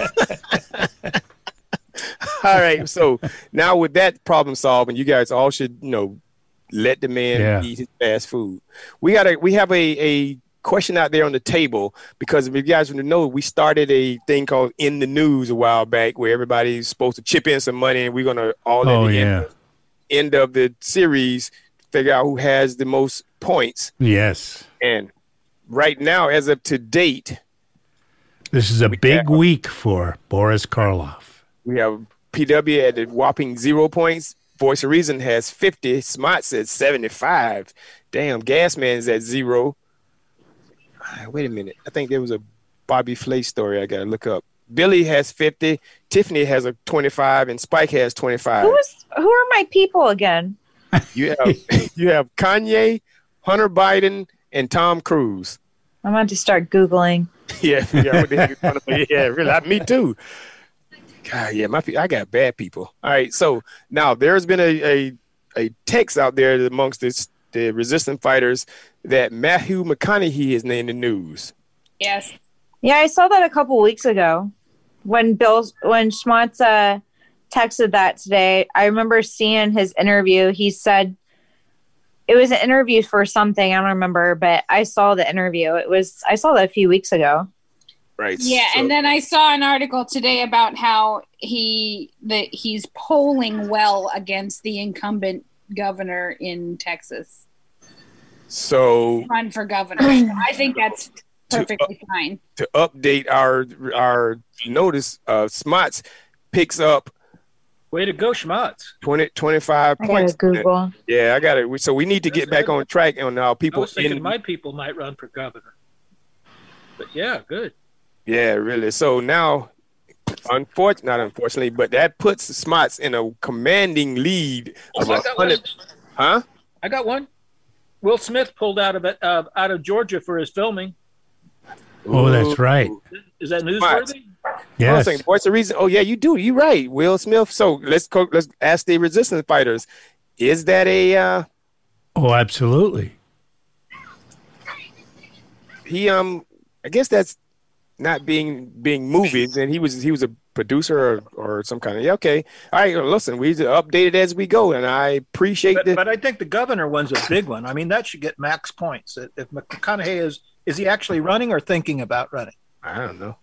Speaker 1: All right. So now with that problem solved, and you guys all should, you know, let the man
Speaker 3: Yeah.
Speaker 1: eat his fast food. We got a we have a, a question out there on the table because if you guys want to know, we started a thing called In the News a while back where everybody's supposed to chip in some money, and we're gonna all
Speaker 3: Oh,
Speaker 1: at the
Speaker 3: yeah.
Speaker 1: end, end of the series figure out who has the most points.
Speaker 3: Yes.
Speaker 1: And right now, as of to date,
Speaker 3: This is a big week for Boris Karloff.
Speaker 1: we have P W at a whopping zero points. Voice of Reason has fifty. Smarts at seventy-five. Damn, Gasman's at zero. Ah, Wait a minute. I think there was a Bobby Flay story I got to look up. Billy has fifty. Tiffany has a twenty-five, and Spike has twenty-five.
Speaker 6: Who is? Who are my people again?
Speaker 1: You have you have Kanye, Hunter Biden, and Tom Cruise.
Speaker 6: I'm about to start Googling.
Speaker 1: Yeah, figure out what the heck is going on. Yeah, really, I- me too. God, yeah, my pe- I got bad people. All right, so now there's been a a, a text out there amongst this, the resistance fighters that Matthew McConaughey is in the news.
Speaker 5: Yes.
Speaker 6: Yeah, I saw that a couple weeks ago when Bill's when Schmutz uh, texted that today. I remember seeing his interview. He said it was an interview for something. I don't remember, but I saw the interview. It was I saw that a few weeks ago.
Speaker 1: Right.
Speaker 5: Yeah,
Speaker 1: so-
Speaker 5: and then I saw an article today about how he that he's polling well against the incumbent governor in Texas.
Speaker 1: So
Speaker 5: Run for governor. I think that's perfectly fine.
Speaker 1: To update our our notice, uh, Smots picks up.
Speaker 4: Way to go, Schmutz.
Speaker 1: twenty, twenty-five
Speaker 6: I
Speaker 1: points.
Speaker 6: gotta Google.
Speaker 1: Yeah, I got it. So we need to get back on track on our
Speaker 4: I
Speaker 1: people.
Speaker 4: was thinking
Speaker 1: in,
Speaker 4: my people might run for governor. But yeah, good.
Speaker 1: yeah, really. So now, unfortunately, not unfortunately, but that puts Smots in a commanding lead of
Speaker 4: I
Speaker 1: a
Speaker 4: got one.
Speaker 1: hundred. Huh?
Speaker 4: I got one. Will Smith pulled out of it, uh, out of Georgia for his filming.
Speaker 3: Oh, that's right.
Speaker 4: Is that newsworthy?
Speaker 1: Yes. Saying, Voice of Reason. Oh yeah, you do. You're right, Will Smith. So let's go, let's ask the resistance fighters. Is that a? Uh,
Speaker 3: oh, absolutely.
Speaker 1: He um, I guess that's not being being movies, and he was he was a producer or, or some kind of yeah. Okay, all right. Listen, we update it as we go, and I appreciate
Speaker 4: But,
Speaker 1: that.
Speaker 4: but I think the governor one's a big one. I mean, that should get max points. If McConaughey is is he actually running or thinking about running?
Speaker 1: I don't know.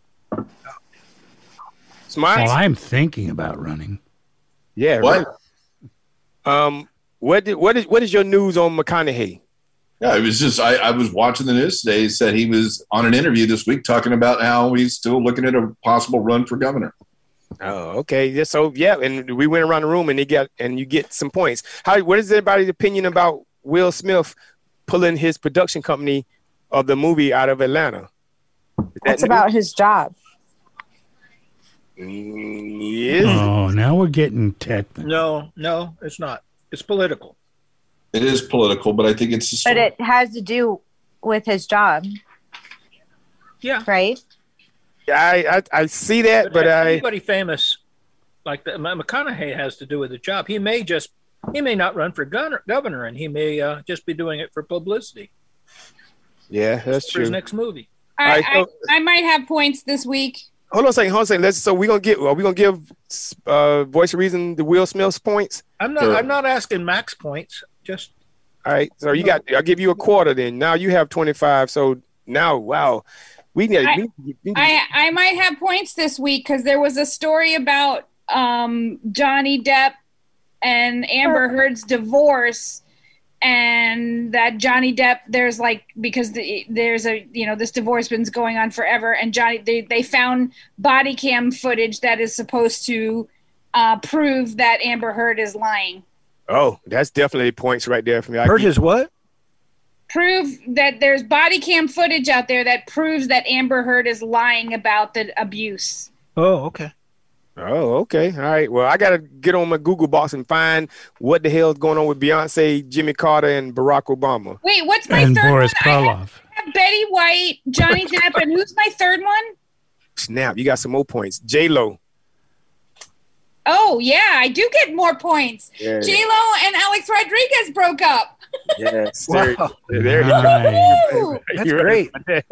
Speaker 1: Smart.
Speaker 3: Well, I'm thinking about running.
Speaker 1: Yeah.
Speaker 7: What?
Speaker 1: Right. Um. What did what is what is your news on McConaughey?
Speaker 7: Yeah, it was just I, I was watching the news today. He said he was on an interview this week talking about how he's still looking at a possible run for governor.
Speaker 1: Oh, okay. Yeah, so yeah, and we went around the room and he got and you get some points. How what is everybody's opinion about Will Smith pulling his production company of the movie out of Atlanta?
Speaker 6: That's about his job.
Speaker 1: Mm, yes.
Speaker 3: Oh, now we're getting technical.
Speaker 4: No, no, it's not. It's political.
Speaker 7: It is political, but I think it's just
Speaker 6: But it has to do with his job.
Speaker 4: Yeah.
Speaker 6: Right?
Speaker 1: Yeah, I, I I see that, but,
Speaker 4: but
Speaker 1: I
Speaker 4: anybody famous like the, McConaughey has to do with the job. He may just he may not run for governor, governor and he may uh, just be doing it for publicity.
Speaker 1: Yeah, that's
Speaker 4: for
Speaker 1: true.
Speaker 4: his next movie.
Speaker 5: I,
Speaker 1: All right, so-
Speaker 5: I, I might have points this week.
Speaker 1: Hold on a second, hold on a second. Let's so we're gonna get are we gonna give uh Voice of Reason the Will Smith's points?
Speaker 4: I'm not
Speaker 1: Sure.
Speaker 4: I'm not asking max points. Just
Speaker 1: All right, so you got I'll give you a quarter then. Now you have twenty-five. So now wow. We need,
Speaker 5: I,
Speaker 1: we need
Speaker 5: I, I might have points this week because there was a story about um, Johnny Depp and Amber Heard's divorce, and that Johnny Depp, there's like because the, there's a you know this divorce been going on forever, and Johnny they they found body cam footage that is supposed to uh, prove that Amber Heard is lying.
Speaker 1: Oh, that's definitely points right there for me. I
Speaker 12: Heard
Speaker 1: keep-
Speaker 12: his what?
Speaker 5: Prove that there's body cam footage out there that proves that Amber Heard is lying about the abuse.
Speaker 12: Oh, okay.
Speaker 1: Oh, okay. All right. Well, I got to get on my Google box and find what the hell is going on with Beyonce, Jimmy Carter, and Barack Obama.
Speaker 5: Wait, what's my
Speaker 3: And
Speaker 5: third
Speaker 3: Boris
Speaker 5: one? I have,
Speaker 3: Karloff.
Speaker 5: I have Betty White, Johnny Depp, and who's my third one?
Speaker 1: Snap. You got some more points. J-Lo.
Speaker 5: Oh, yeah, I do get more points.
Speaker 1: Yeah.
Speaker 5: J-Lo and Alex Rodriguez broke up.
Speaker 1: Yes.
Speaker 12: Wow.
Speaker 1: There, there you
Speaker 3: Nice.
Speaker 5: Woo!
Speaker 12: That's
Speaker 1: You're
Speaker 12: great.
Speaker 1: right.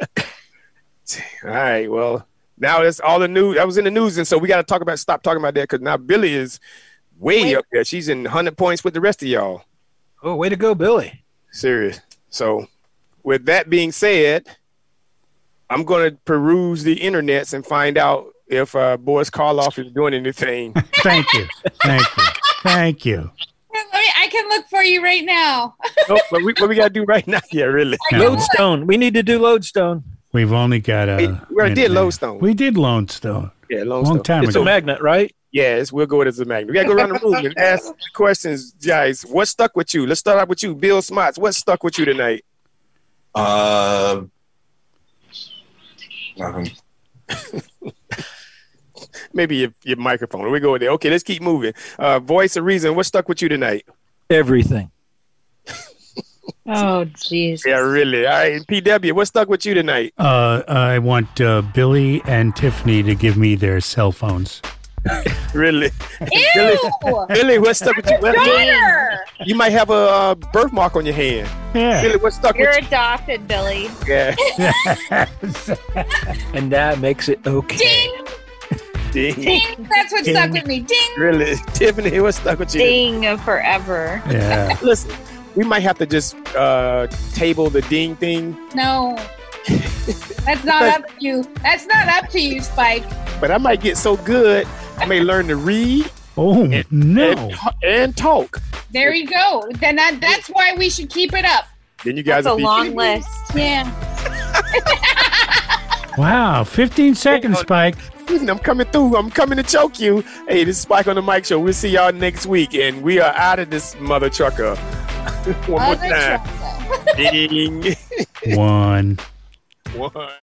Speaker 1: All right. Well, now that's all the news. That was in the news, and so we got to talk about stop talking about that because now Billy is way
Speaker 5: Wait.
Speaker 1: up there. She's in one hundred points with the rest of y'all.
Speaker 12: Oh, way to go, Billy.
Speaker 1: Serious. So, with that being said, I'm going to peruse the internets and find out if uh, Boris Karloff is doing anything.
Speaker 3: Thank you. Thank you. Thank you.
Speaker 5: Let me, I can look for you right now.
Speaker 1: Nope, what we, what we got to do right now? Yeah, really.
Speaker 3: No,
Speaker 4: Lodestone. We need to do Lodestone.
Speaker 3: we've only got a.
Speaker 1: Hey, we already did Lodestone.
Speaker 3: We did Lodestone.
Speaker 1: Yeah,
Speaker 3: A
Speaker 1: long,
Speaker 3: long
Speaker 1: stuff.
Speaker 3: time
Speaker 4: It's
Speaker 3: ago.
Speaker 4: a magnet, right?
Speaker 1: Yes, we'll go with it as a magnet. We got to go around the room and ask questions, guys. What stuck with you? Let's start out with you, Bill Smots. What stuck with you tonight?
Speaker 7: Uh, um,
Speaker 1: Maybe your, your microphone. We go there. Okay, let's keep moving. Uh, Voice of Reason. What stuck with you tonight?
Speaker 4: Everything.
Speaker 6: Oh, jeez.
Speaker 1: Yeah, really. All right, P W. What stuck with you tonight?
Speaker 3: Uh, I want uh, Billy and Tiffany to give me their cell phones.
Speaker 1: Really?
Speaker 5: Ew!
Speaker 1: Billy, Billy, what stuck with you? Well,
Speaker 5: Daughter!
Speaker 1: you might have a uh, birthmark on your hand.
Speaker 3: Yeah.
Speaker 1: Billy, what stuck
Speaker 6: You're
Speaker 1: with
Speaker 6: adopted, Billy.
Speaker 1: you? Yeah.
Speaker 4: And that makes it okay.
Speaker 5: Ding!
Speaker 1: Ding.
Speaker 5: Ding! That's what stuck with me. Ding!
Speaker 1: Really? Tiffany, what stuck with you?
Speaker 6: Ding forever.
Speaker 3: Yeah.
Speaker 1: Listen, we might have to just uh, table the ding thing,
Speaker 5: No. That's not up to you. That's not up to you, Spike.
Speaker 1: but I might get so good, I may learn to read
Speaker 3: Oh, no.
Speaker 1: and, and talk.
Speaker 5: There you go. Then that, that's why we should keep it up.
Speaker 1: Then you guys
Speaker 6: That's a
Speaker 1: will be
Speaker 6: long list.
Speaker 5: Yeah.
Speaker 3: Wow, fifteen seconds, Spike.
Speaker 1: I'm coming through. I'm coming to choke you. Hey, this is Spike on the Mike Show. We'll see y'all next week, and we are out of this mother trucker. One more
Speaker 5: Mother
Speaker 1: time.
Speaker 5: trucker.
Speaker 1: Ding.
Speaker 3: One.
Speaker 1: One.